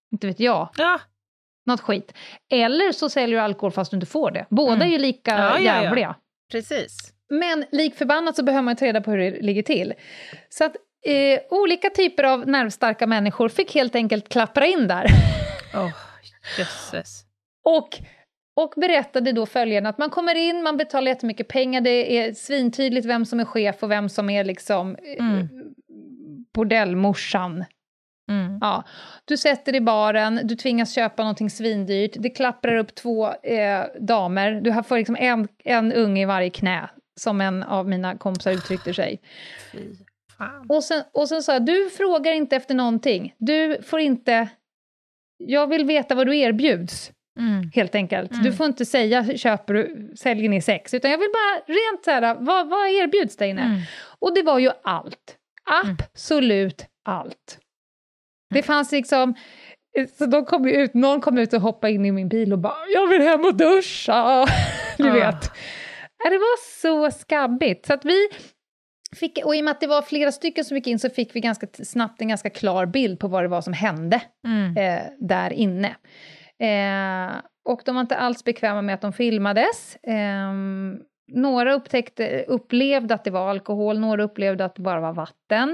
Inte vet jag. Ja. Något skit. Eller så säljer du alkohol fast du inte får det. Båda är ju lika jävliga. Ja. Precis. Men lik förbannat så behöver man ta reda på hur det ligger till. Så att olika typer av nervstarka människor fick helt enkelt klappra in där. Jösses. Och berättade då följande att man kommer in, man betalar jättemycket pengar, det är svintydligt vem som är chef och vem som är liksom bordellmorsan. Ja. Du sätter i baren, du tvingas köpa någonting svindyrt, det klapprar upp 2 damer, du får liksom en unge i varje knä, som en av mina kompisar uttryckte sig. Fy fan. Och sen sa jag, du frågar inte efter någonting, du får inte, jag vill veta vad du erbjuds. Helt enkelt. Du får inte säga säljer ni sex, utan jag vill bara rent så här, vad erbjuds där inne? Och det var ju allt. Absolut allt. Det fanns liksom, så någon kom ut och hoppade in i min bil och bara, jag vill hem och duscha. Du vet. Det var så skabbigt. Så att vi fick, och i och med att det var flera stycken som gick in, så fick vi ganska snabbt en ganska klar bild på vad det var som hände där inne. Och de var inte alls bekväma med att de filmades. Några upplevde att det var alkohol, några upplevde att det bara var vatten.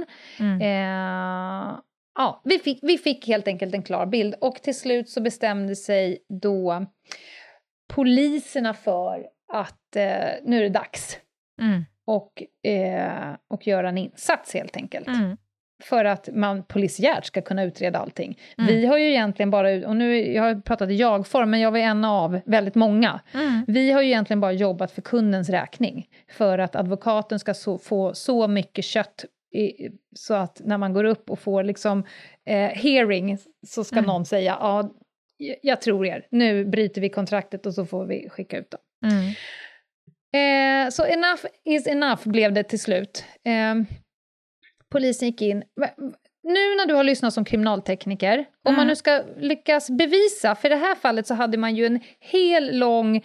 Ja, vi fick helt enkelt en klar bild. Och till slut så bestämde sig då poliserna för att nu är det dags. Och göra en insats helt enkelt. För att man polisiärt ska kunna utreda allting. Vi har ju egentligen bara, och nu jag har pratat i jag-form, men jag var en av väldigt många. Vi har ju egentligen bara jobbat för kundens räkning. För att advokaten ska få så mycket kött så att när man går upp och får liksom hearing, så ska någon säga, ja, jag tror er, nu bryter vi kontraktet och så får vi skicka ut dem. Så enough is enough blev det till slut. Polisen gick in. Nu när du har lyssnat som kriminaltekniker, om man nu ska lyckas bevisa, för i det här fallet så hade man ju en hel lång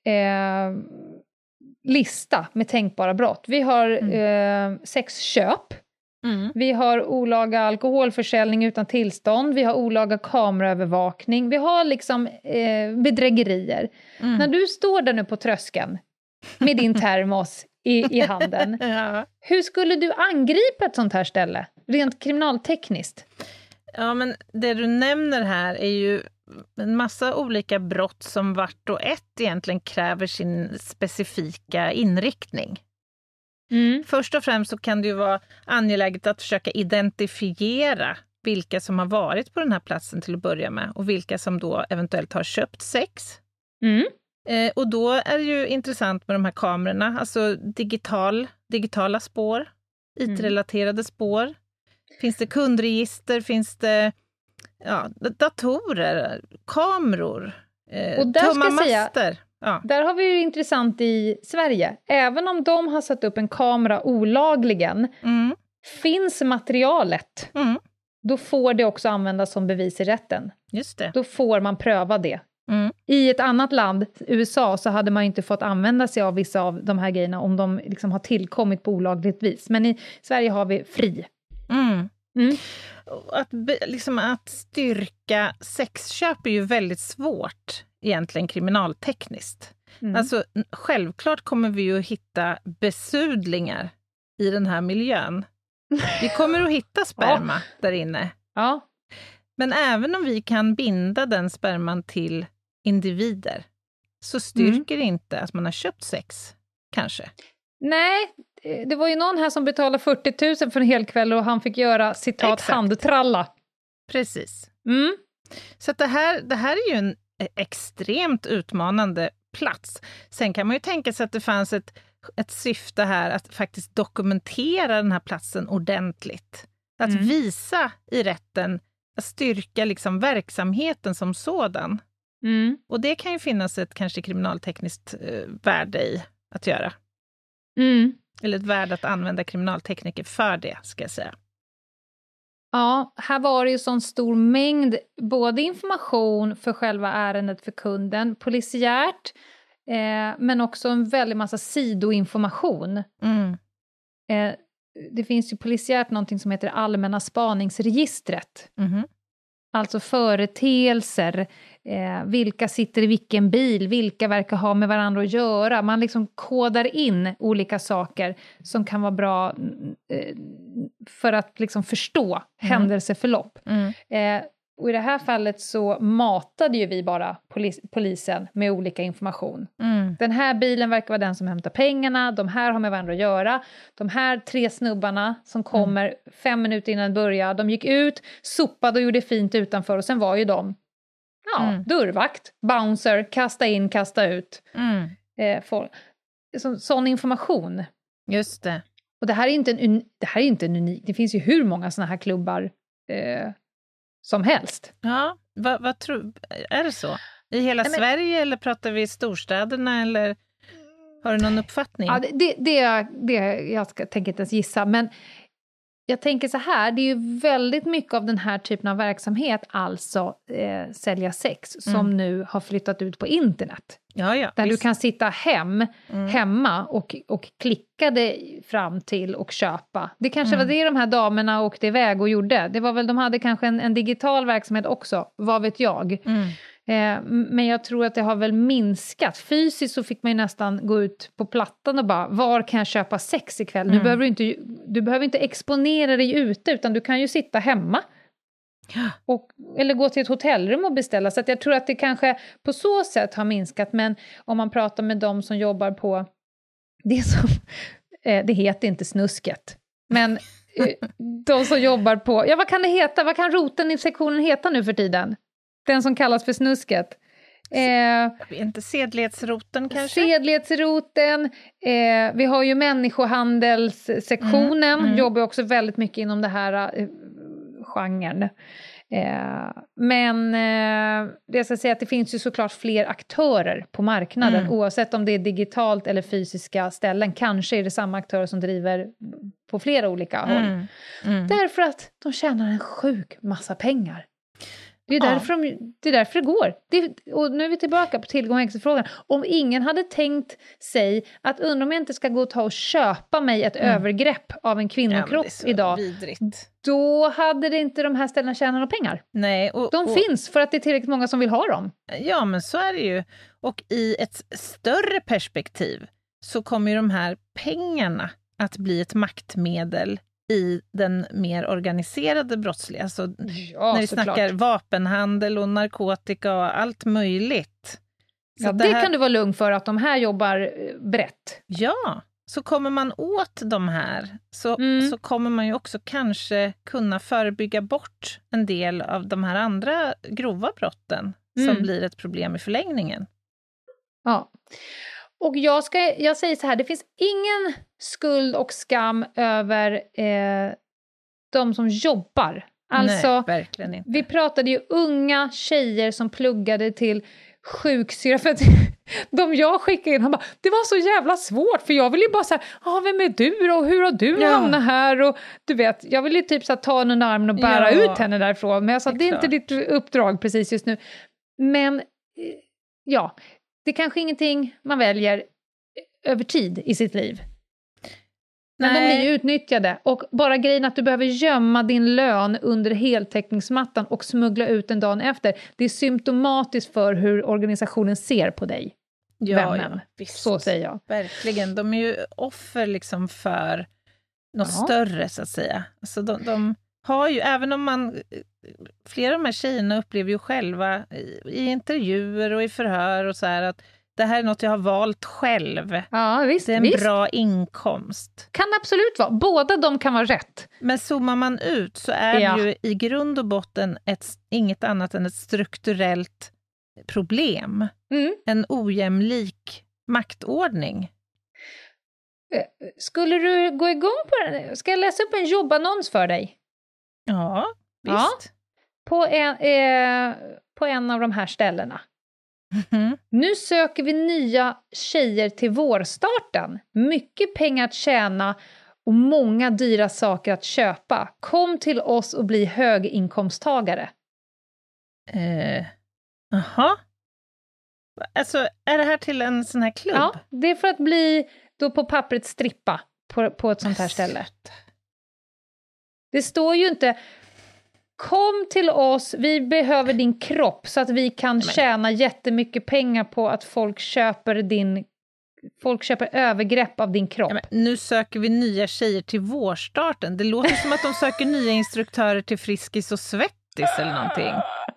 lista med tänkbara brott. Vi har sexköp, vi har olaga alkoholförsäljning utan tillstånd, vi har olaga kameraövervakning, vi har liksom bedrägerier. När du står där nu på tröskeln med din termos i handen. Hur skulle du angripa ett sånt här ställe? Rent kriminaltekniskt. Ja, men det du nämner här är ju en massa olika brott som vart och ett egentligen kräver sin specifika inriktning. Först och främst så kan det ju vara angeläget att försöka identifiera vilka som har varit på den här platsen till att börja med och vilka som då eventuellt har köpt sex. Och då är det ju intressant med de här kamerorna, alltså digitala spår, IT-relaterade spår. Finns det kundregister, finns det datorer, kameror, och där tumma ska jag master. Säga, där har vi ju intressant i Sverige. Även om de har satt upp en kamera olagligen, finns materialet, då får det också användas som bevis i rätten. Just det. Då får man pröva det. I ett annat land, USA, så hade man inte fått använda sig av vissa av de här grejerna om de liksom har tillkommit på olagligt vis. Men i Sverige har vi fri. Att styrka sexköp är ju väldigt svårt egentligen kriminaltekniskt. Alltså självklart kommer vi ju hitta besudlingar i den här miljön. Vi kommer att hitta sperma där inne. Ja. Men även om vi kan binda den sperman till individer, så styrker det inte att man har köpt sex, kanske. Nej, det var ju någon här som betalade 40 000 för en hel kväll och han fick göra, citat, handtralla. Precis. Så att det här är ju en extremt utmanande plats. Sen kan man ju tänka sig att det fanns ett syfte här att faktiskt dokumentera den här platsen ordentligt. Att visa i rätten, att styrka liksom verksamheten som sådan. Och det kan ju finnas ett kanske kriminaltekniskt värde i att göra. Eller ett värde att använda kriminaltekniker för det, ska jag säga. Ja, här var det ju sån stor mängd både information för själva ärendet för kunden, polisiärt, men också en väldigt massa sidoinformation. Det finns ju polisiärt någonting som heter allmänna spaningsregistret. Alltså företeelser, vilka sitter i vilken bil, vilka verkar ha med varandra att göra. Man liksom kodar in olika saker som kan vara bra för att liksom förstå händelseförlopp. Och i det här fallet så matade ju vi bara polisen med olika information. Den här bilen verkar vara den som hämtar pengarna, de här har med varandra att göra. De här 3 snubbarna som kommer 5 minuter innan det börjar, de gick ut, sopade och gjorde fint utanför och sen var ju de dörrvakt, bouncer, kasta in, kasta ut. Sån information. Just det. Och det här är inte en unik, det finns ju hur många såna här klubbar som helst. Ja, vad tror, är det så? I hela Sverige eller pratar vi storstäderna eller har du någon uppfattning? Ja, jag tänker inte ens gissa, men jag tänker så här, det är ju väldigt mycket av den här typen av verksamhet, alltså sälja sex, som nu har flyttat ut på internet. Ja, där du kan sitta hemma och klicka dig fram till och köpa. Det kanske var det de här damerna åkte iväg och gjorde. Det var väl, de hade kanske en digital verksamhet också, vad vet jag. Men jag tror att det har väl minskat. Fysiskt så fick man ju nästan gå ut på plattan och bara, var kan jag köpa sex ikväll? Nu behöver du behöver inte exponera dig ute, utan du kan ju sitta hemma. Eller gå till ett hotellrum och beställa. Så att jag tror att det kanske på så sätt har minskat. Men om man pratar med de som jobbar på det som det heter inte snusket, men de som jobbar på, vad kan det heta? Vad kan roten i sektionen heta nu för tiden? Den som kallas för snusket. Inte sedlighetsroten kanske? Sedlighetsroten. Vi har ju människohandelssektionen. Jobbar också väldigt mycket inom det här genren. Men det jag ska säga att det finns ju såklart fler aktörer på marknaden. Oavsett om det är digitalt eller fysiska ställen. Kanske är det samma aktörer som driver på flera olika håll. Därför att de tjänar en sjuk massa pengar. Det är därför det går. Och nu är vi tillbaka på tillgång och efterfrågan. Om ingen hade tänkt sig att undra om jag inte ska gå och ta och köpa mig ett övergrepp av en kvinnokropp idag. Vidrigt. Då hade det inte de här ställena tjänat några pengar. Nej, de finns för att det är tillräckligt många som vill ha dem. Ja, men så är det ju. Och i ett större perspektiv så kommer ju de här pengarna att bli ett maktmedel i den mer organiserade brottsliga. Alltså, när vi snackar vapenhandel och narkotika och allt möjligt. Så det kan du vara lugn för att de här jobbar brett. Ja, så kommer man åt de här så kommer man ju också kanske kunna förebygga bort en del av de här andra grova brotten som blir ett problem i förlängningen. Ja. Och jag säger så här, det finns ingen skuld och skam över de som jobbar. Alltså, nej, verkligen inte. Vi pratade ju unga tjejer som pluggade till sjuksyra, för att de jag skickade in, han bara, det var så jävla svårt, för jag ville ju bara så här, vem är du då? Och hur har du hamnat här? Och du vet, jag ville ju typ så här, ta henne i armen och bära ut henne därifrån. Men jag sa, det är inte ditt uppdrag precis just nu. Men det är kanske ingenting man väljer över tid i sitt liv. Men de blir ju utnyttjade. Och bara grejen att du behöver gömma din lön under heltäckningsmattan och smuggla ut den dagen efter. Det är symptomatiskt för hur organisationen ser på dig. Ja, visst. Så säger jag. Verkligen. De är ju offer liksom för något större, så att säga. Alltså de har ju, även om flera av de här tjejerna upplever ju själva i intervjuer och i förhör och så här, att det här är något jag har valt själv. Ja, visst. Det är en bra inkomst. Kan absolut vara. Båda de kan vara rätt. Men zoomar man ut så är det ju i grund och botten inget annat än ett strukturellt problem. En ojämlik maktordning. Skulle du gå igång på den? Ska jag läsa upp en jobbannons för dig? Ja, visst. På en av de här ställena. Nu söker vi nya tjejer till vårstarten. Mycket pengar att tjäna och många dyra saker att köpa. Kom till oss och bli höginkomsttagare. Aha. Alltså, är det här till en sån här klubb? Ja, det är för att bli då på pappret strippa på ett sånt här ställe. Det står ju inte kom till oss, vi behöver din kropp så att vi kan tjäna jättemycket pengar på att folk köper övergrepp av din kropp. Ja, men nu söker vi nya tjejer till vårstarten. Det låter som att de söker nya instruktörer till Friskis och Svettis eller någonting.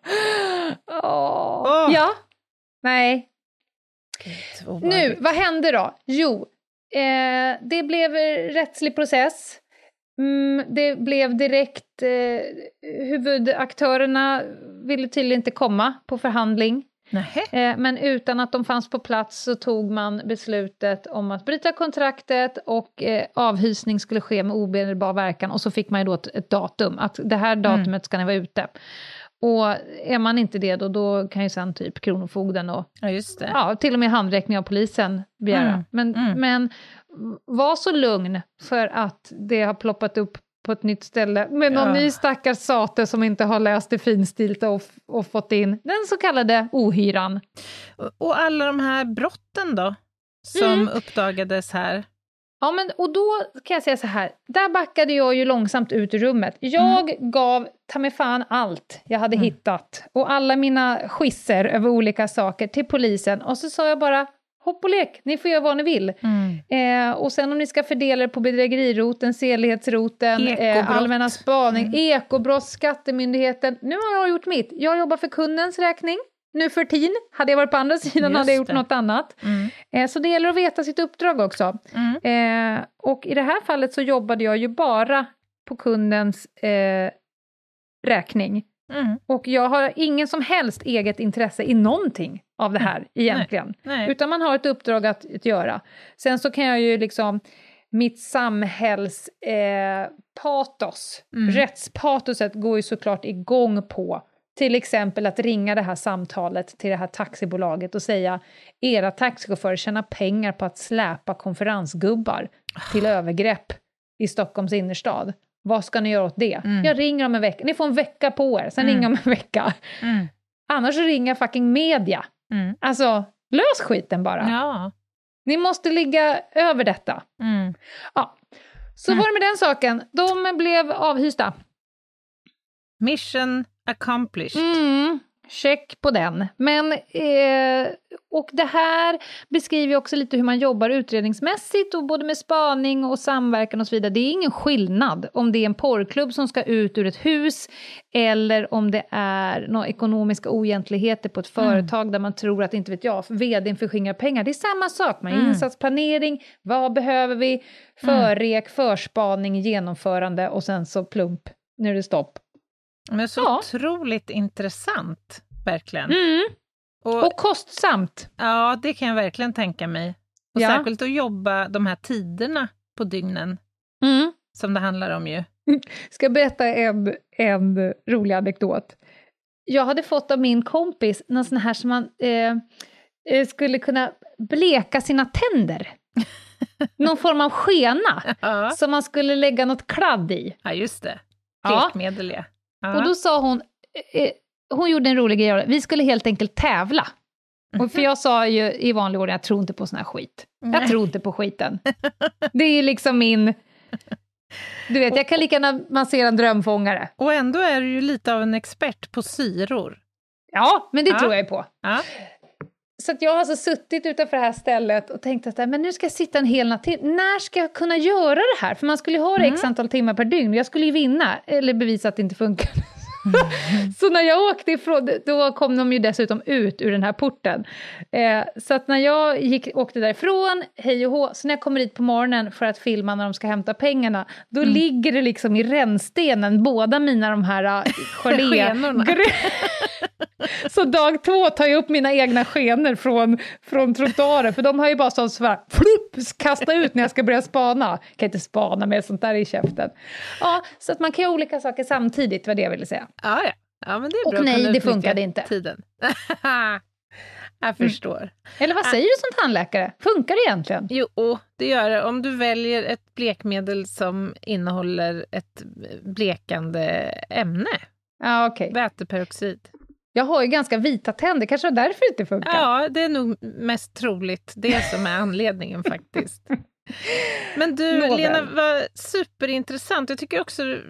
Ja, nej. Nu, vad hände då? Jo, det blev rättslig process. Det blev direkt, huvudaktörerna ville tydligen inte komma på förhandling. Men utan att de fanns på plats så tog man beslutet om att bryta kontraktet och avhysning skulle ske med omedelbar verkan, och så fick man ju då ett datum, att det här datumet ska ni vara ute. Och är man inte det då kan ju sen typ kronofogden och till och med handräckning av polisen begära. Men var så lugn, för att det har ploppat upp på ett nytt ställe med någon ny stackars sate som inte har läst det finstilta och fått in den så kallade ohyran. Och alla de här brotten då som uppdagades här. Ja, men och då kan jag säga så här, där backade jag ju långsamt ut ur rummet. Jag gav ta mig fan allt jag hade hittat och alla mina skisser över olika saker till polisen, och så sa jag bara, hopp och lek, ni får göra vad ni vill. Och sen om ni ska fördela det på bedrägeriroten, sedlighetsroten, allmänna spaning, ekobrott, skattemyndigheten. Nu har jag gjort mitt. Jag jobbar för kundens räkning. Nu för tiden. Hade jag varit på andra sidan hade jag gjort något annat. Så det gäller att veta sitt uppdrag också. Och i det här fallet så jobbade jag ju bara på kundens räkning. Och jag har ingen som helst eget intresse i någonting av det här egentligen. Nej. Utan man har ett uppdrag att göra. Sen så kan jag ju liksom, mitt samhällspatos, rättspatoset går ju såklart igång på till exempel att ringa det här samtalet till det här taxibolaget och säga, era taxichaufförer tjänar pengar på att släpa konferensgubbar till övergrepp i Stockholms innerstad. Vad ska ni göra åt det? Jag ringer om en vecka. Ni får en vecka på er. Sen ringer om en vecka. Annars ringer fucking media. Alltså, lös skiten bara. Ja. Ni måste ligga över detta. Ja. Så var det med den saken. De blev avhysta. Mission accomplished. Check på den. Men, och det här beskriver också lite hur man jobbar utredningsmässigt och både med spaning och samverkan och så vidare. Det är ingen skillnad om det är en porrklubb som ska ut ur ett hus eller om det är några ekonomiska oegentligheter på ett företag där man tror att, inte vet jag, vdn förskingrar pengar. Det är samma sak med insatsplanering, vad behöver vi, förrek, förspaning, genomförande och sen så plump, nu är det stopp. Men så otroligt intressant, verkligen. Och kostsamt. Ja, det kan jag verkligen tänka mig. Och särskilt att jobba de här tiderna på dygnen som det handlar om ju. Ska berätta en rolig anekdot. Jag hade fått av min kompis någon sån här som man skulle kunna bleka sina tänder. Någon form av skena som man skulle lägga något kladd i. Ja, just det. Blekmedel, ja. Och då sa hon gjorde en rolig grej, vi skulle helt enkelt tävla. Och för jag sa ju i vanlig ordning, jag tror inte på sån här skit. Jag tror inte på skiten. Det är liksom min, du vet, jag kan lika gärna massera en drömfångare. Och ändå är du ju lite av en expert på syror. Ja, men det tror jag på. Så att jag har alltså suttit utanför det här stället och tänkt att men nu ska jag sitta en hel natt till. När ska jag kunna göra det här? För man skulle ju ha det x antal timmar per dygn. Jag skulle ju vinna, eller bevisa att det inte funkar. Så när jag åkte ifrån, då kom de ju dessutom ut ur den här porten. Så att när jag åkte därifrån, hej och hå, så när jag kommer dit på morgonen för att filma när de ska hämta pengarna, då ligger det liksom i rännstenen, båda mina de här gelé. Så dag 2 tar jag upp mina egna skenor från trottoaren, för de har ju bara så här kasta ut när jag ska börja spana. Jag kan inte spana med sånt där i käften. Ja, så att man kan göra olika saker samtidigt, vad det jag ville säga. Ja, men det är bra. Och nej, det funkade inte. Tiden. Jag förstår. Eller vad säger du som tandläkare? Funkar det egentligen? Jo, det gör det. Om du väljer ett blekmedel som innehåller ett blekande ämne. Ja, okej. Väteperoxid. Jag har ju ganska vita tänder, kanske därför det inte funkar. Ja, det är nog mest troligt det som är anledningen faktiskt. Men du, Lena, var superintressant. Jag tycker också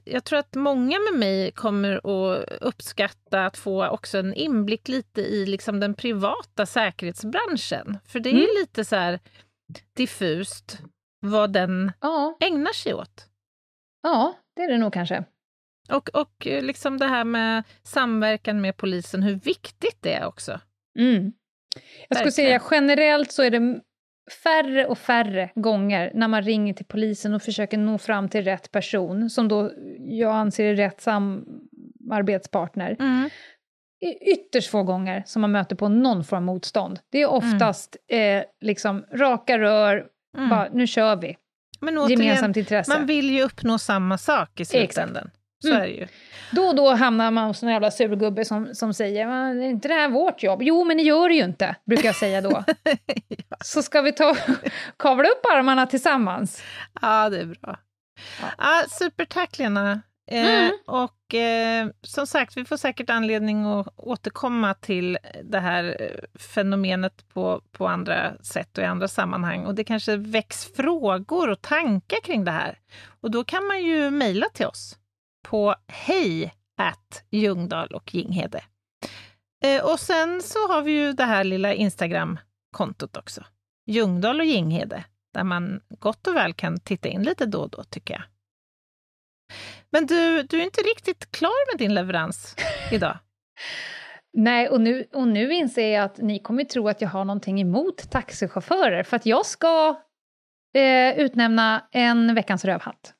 jag tror att många med mig kommer att uppskatta att få också en inblick lite i liksom den privata säkerhetsbranschen. För det är ju lite så här diffust vad den ägnar sig åt. Ja, det är det nog kanske. Och liksom det här med samverkan med polisen, hur viktigt det är också. Jag skulle säga generellt så är det färre och färre gånger när man ringer till polisen och försöker nå fram till rätt person, som då jag anser är rätt samarbetspartner. Ytterst få gånger som man möter på någon form av motstånd. Det är oftast liksom raka rör, bara, nu kör vi. Men återigen, gemensamt intresse. Man vill ju uppnå samma sak i slutändan. Så är det ju. Då och då hamnar man hos en jävla surgubbe som säger, är inte det här vårt jobb? Jo, men ni gör det ju inte, brukar jag säga då. Så ska vi kavla upp armarna tillsammans. Ja, det är bra. Ja, supertack Lena. Och som sagt, vi får säkert anledning att återkomma till det här fenomenet på andra sätt och i andra sammanhang. Och det kanske väcks frågor och tankar kring det här. Och då kan man ju mejla till oss på hej@Ljungdahl och Ginghede. Och sen så har vi ju det här lilla Instagram-kontot också. Ljungdahl och Ginghede. Där man gott och väl kan titta in lite då och då, tycker jag. Men du är inte riktigt klar med din leverans idag. Nej, och nu inser jag att ni kommer tro att jag har någonting emot taxichaufförer. För att jag ska utnämna en veckans rövhatt.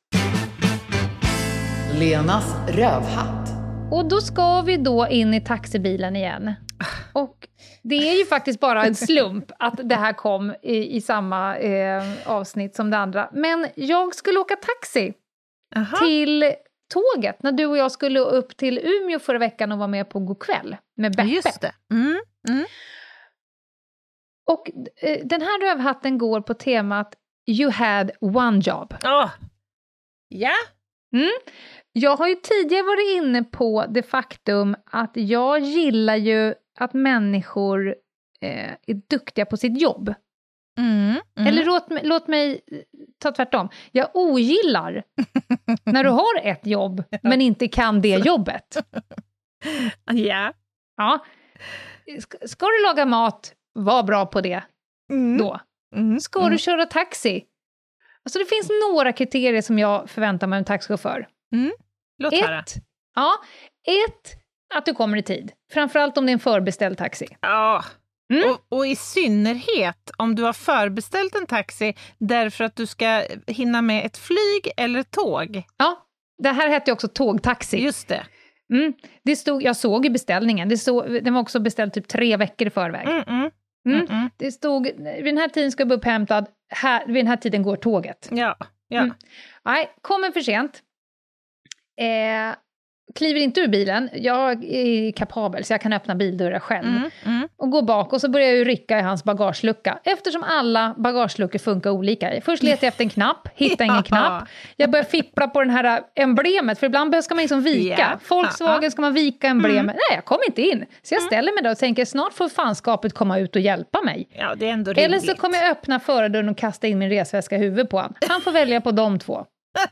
Lenas rövhatt. Och då ska vi då in i taxibilen igen. Och det är ju faktiskt bara en slump att det här kom i samma avsnitt som det andra. Men jag skulle åka taxi till tåget när du och jag skulle upp till Umeå förra veckan och vara med på Godkväll med Beppe. Just det. Och den här rövhatten går på temat You had one job. Ja. Jag har ju tidigare varit inne på det faktum att jag gillar ju att människor är duktiga på sitt jobb. Eller låt mig ta tvärtom. Jag ogillar när du har ett jobb men inte kan det jobbet. Ja. Ska du laga mat, var bra på det då. Ska du köra taxi? Alltså det finns några kriterier som jag förväntar mig en taxichaufför. Låt höra. Ett, att du kommer i tid. Framförallt om det är en förbeställd taxi. Ja. Och i synnerhet om du har förbeställt en taxi därför att du ska hinna med ett flyg eller ett tåg. Ja, det här heter ju också tågtaxi. Just det. Det stod, jag såg i beställningen. Den var också beställd typ 3 veckor i förväg. Det stod, vid den här tiden ska jag bli upphämtad. Vid den här tiden går tåget. Ja. Nej, kommer för sent. Kliver inte ur bilen. Jag är kapabel så jag kan öppna bildörrar själv. Och gå bak och så börjar jag ju rycka i hans bagagelucka. Eftersom alla bagageluckor funkar olika. Först letar jag efter en knapp, hittar ingen knapp. Jag börjar fippla på den här emblemet. För ibland ska man liksom vika. Volkswagen ska man vika emblemet. Nej, jag kommer inte in. Så jag ställer mig där och tänker snart får fanskapet komma ut och hjälpa mig. Ja, det är ändå rimligt. Eller så kommer jag öppna förardörren och kasta in min resväska i huvudet på honom. Han får välja på de 2.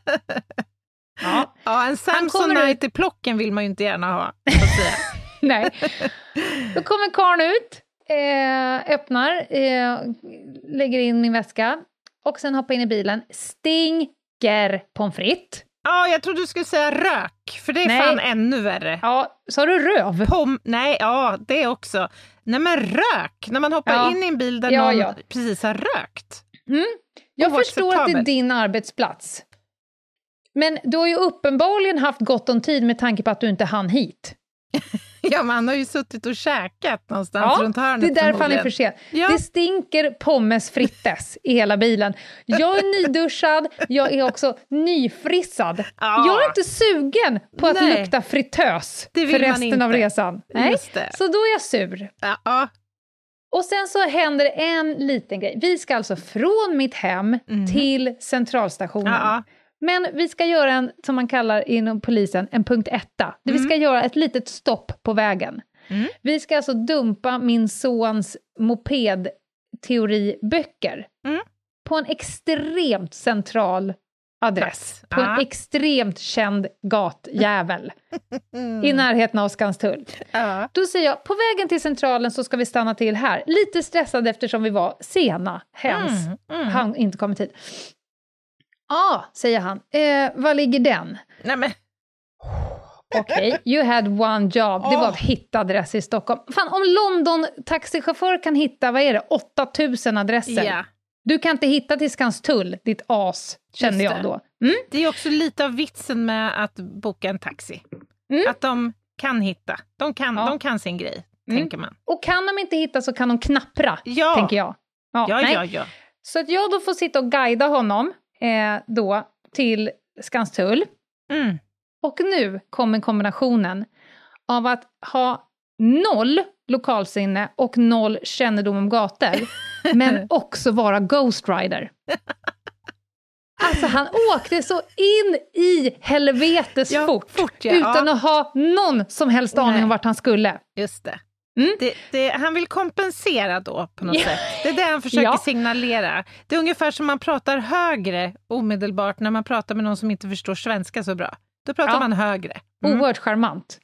Ja, en Samsonite i plocken vill man ju inte gärna ha. Nej. Då kommer karln ut, öppnar, lägger in min väska och sen hoppar in i bilen. Stinker pommes frites. Ja, jag trodde du skulle säga rök, för det är fan ännu värre. Ja, sa du röv? Nej, det också. Nej, men rök. När man hoppar in i en bil där någon precis har rökt. Jag förstår att det är din arbetsplats. Men du har ju uppenbarligen haft gott om tid med tanke på att du inte hann hit. Ja, man har ju suttit och käkat någonstans runt hörnet. Det är därför han är för sen. Ja. Det stinker pommes frites i hela bilen. Jag är nyduschad, jag är också nyfrissad. Jag är inte sugen på att lukta fritös för resten av resan. Nej. Så då är jag sur. Och sen så händer en liten grej. Vi ska alltså från mitt hem till centralstationen. Men vi ska göra en, som man kallar inom polisen, en punkt 1. Vi ska göra ett litet stopp på vägen. Vi ska alltså dumpa min sons mopedteoriböcker på en extremt central adress på en extremt känd gatjävel i närheten av Skanstull. Då säger jag, på vägen till centralen så ska vi stanna till här. Lite stressad eftersom vi var sena. Han inte kommit tid. Säger han. Var ligger den? Nej, men... Okej, you had one job. Det var att hitta adress i Stockholm. Fan, om London-taxichaufför kan hitta, vad är det? 8000 adresser. Ja. Du kan inte hitta till Skanstull, ditt as, kände jag då. Det är också lite av vitsen med att boka en taxi. Att de kan hitta. De kan sin grej, tänker man. Och kan de inte hitta så kan de knappra, tänker jag. Ja. Så att jag då får sitta och guida honom då till Skanstull. Och nu kommer kombinationen av att ha 0 lokalsinne och 0 kännedom om gator, men också vara Ghost Rider. Alltså han åkte så in i helvetes fort utan att ha någon som helst aning om vart han skulle. Just det. Han vill kompensera då på något sätt. Det är det han försöker signalera. Det är ungefär som man pratar högre omedelbart när man pratar med någon som inte förstår svenska så bra. Då pratar man högre. Oerhört charmant.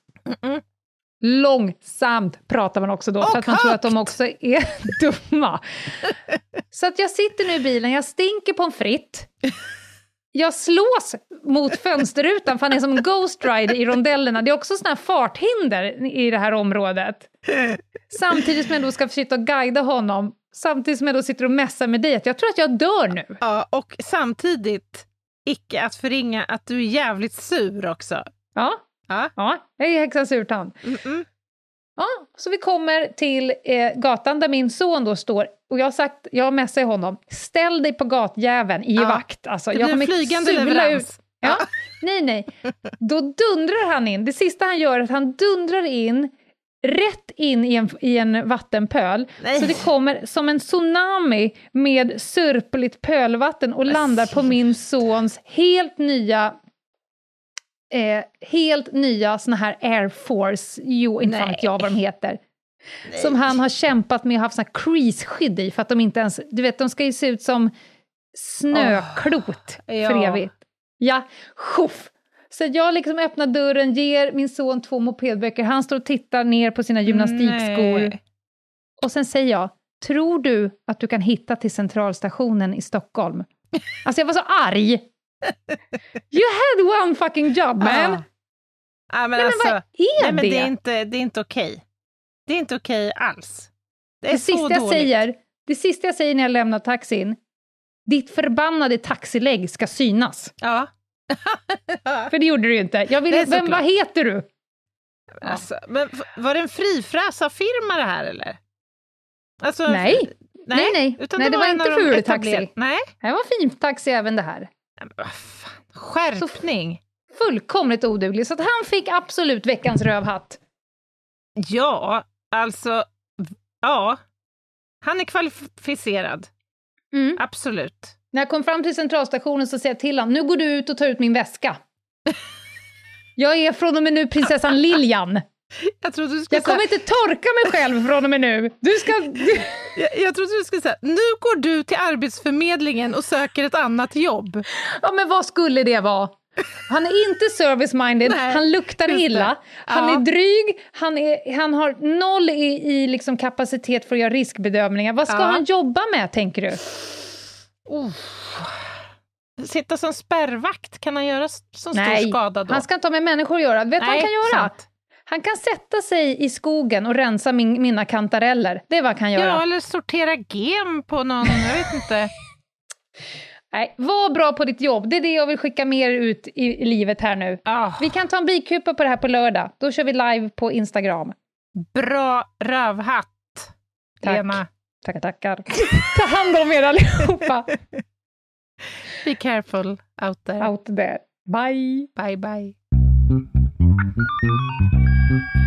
Långsamt pratar man också då. Och för att man tror att de också är dumma. Så att jag sitter nu i bilen. Jag stinker på en fritt. Jag slås mot fönsterrutan. För han är som en Ghost Rider i rondellerna. Det är också såna här farthinder i det här området. Samtidigt som jag då ska försöka guida honom. Samtidigt som jag då sitter och mässar med dig. Jag tror att jag dör nu. Ja, och samtidigt... icke att förringa att du är jävligt sur också. Ja, jag är häxan surtant. Ja, så vi kommer till gatan där min son då står. Och jag messar honom. Ställ dig på gatjäveln i vakt. Alltså, det blir flygande leverans. Ja. Nej. Då dundrar han in. Det sista han gör är att han dundrar in rätt in i en vattenpöl. Nej. Så det kommer som en tsunami med sörpligt pölvatten och landar på min sons helt nya såna här Air Force, inte vet jag vad de heter. Nej. Som han har kämpat med och haft såna här crease-skydd i för att de inte ens, du vet, de ska ju se ut som snöklot för evigt. Ja, sjuff. Så jag liksom öppnar dörren, ger min son 2 mopedböcker. Han står och tittar ner på sina gymnastikskor. Nej. Och sen säger jag, tror du att du kan hitta till centralstationen i Stockholm? Alltså jag var så arg. You had one fucking job, man. Ja, men alltså, vad är det? Det är inte okej. Det är inte okej alls. Det är så dåligt. Det sista jag säger när jag lämnar taxin, ditt förbannade taxilägg ska synas. Ja. För det gjorde du ju inte. Vad heter du? Alltså, men var det en frifräsarfirma det här eller? Alltså, nej. Utan det var inte fultaxi. Nej. Det var fin taxi även det här. Men vad fan. Skärpning. Så fullkomligt oduglig. Så att han fick absolut veckans rövhatt. Ja, alltså. Ja. Han är kvalificerad. Absolut. När jag kom fram till centralstationen så säger jag till honom, nu går du ut och tar ut min väska. Jag är från och med nu prinsessan Lilian. Jag kommer inte torka mig själv från och med nu. Jag trodde du skulle säga, nu går du till Arbetsförmedlingen och söker ett annat jobb. Ja, men vad skulle det vara? Han är inte service-minded, han luktar illa, han är dryg, han har 0 i liksom kapacitet för att göra riskbedömningar. Vad ska han jobba med, tänker du? Sitta som spärrvakt, kan han göra som stor skada då? Han ska inte ha med människor att göra. Vet du vad han kan göra? Sant. Han kan sätta sig i skogen och rensa mina kantareller. Det är vad han kan göra. Ja, eller sortera gem på någon, jag vet inte. Nej, var bra på ditt jobb. Det är det jag vill skicka mer ut i livet här nu. Vi kan ta en bikupa på det här på lördag. Då kör vi live på Instagram. Bra rövhatt, Lena. Tackar. Ta hand om er allihopa. Be careful out there. Bye. Bye.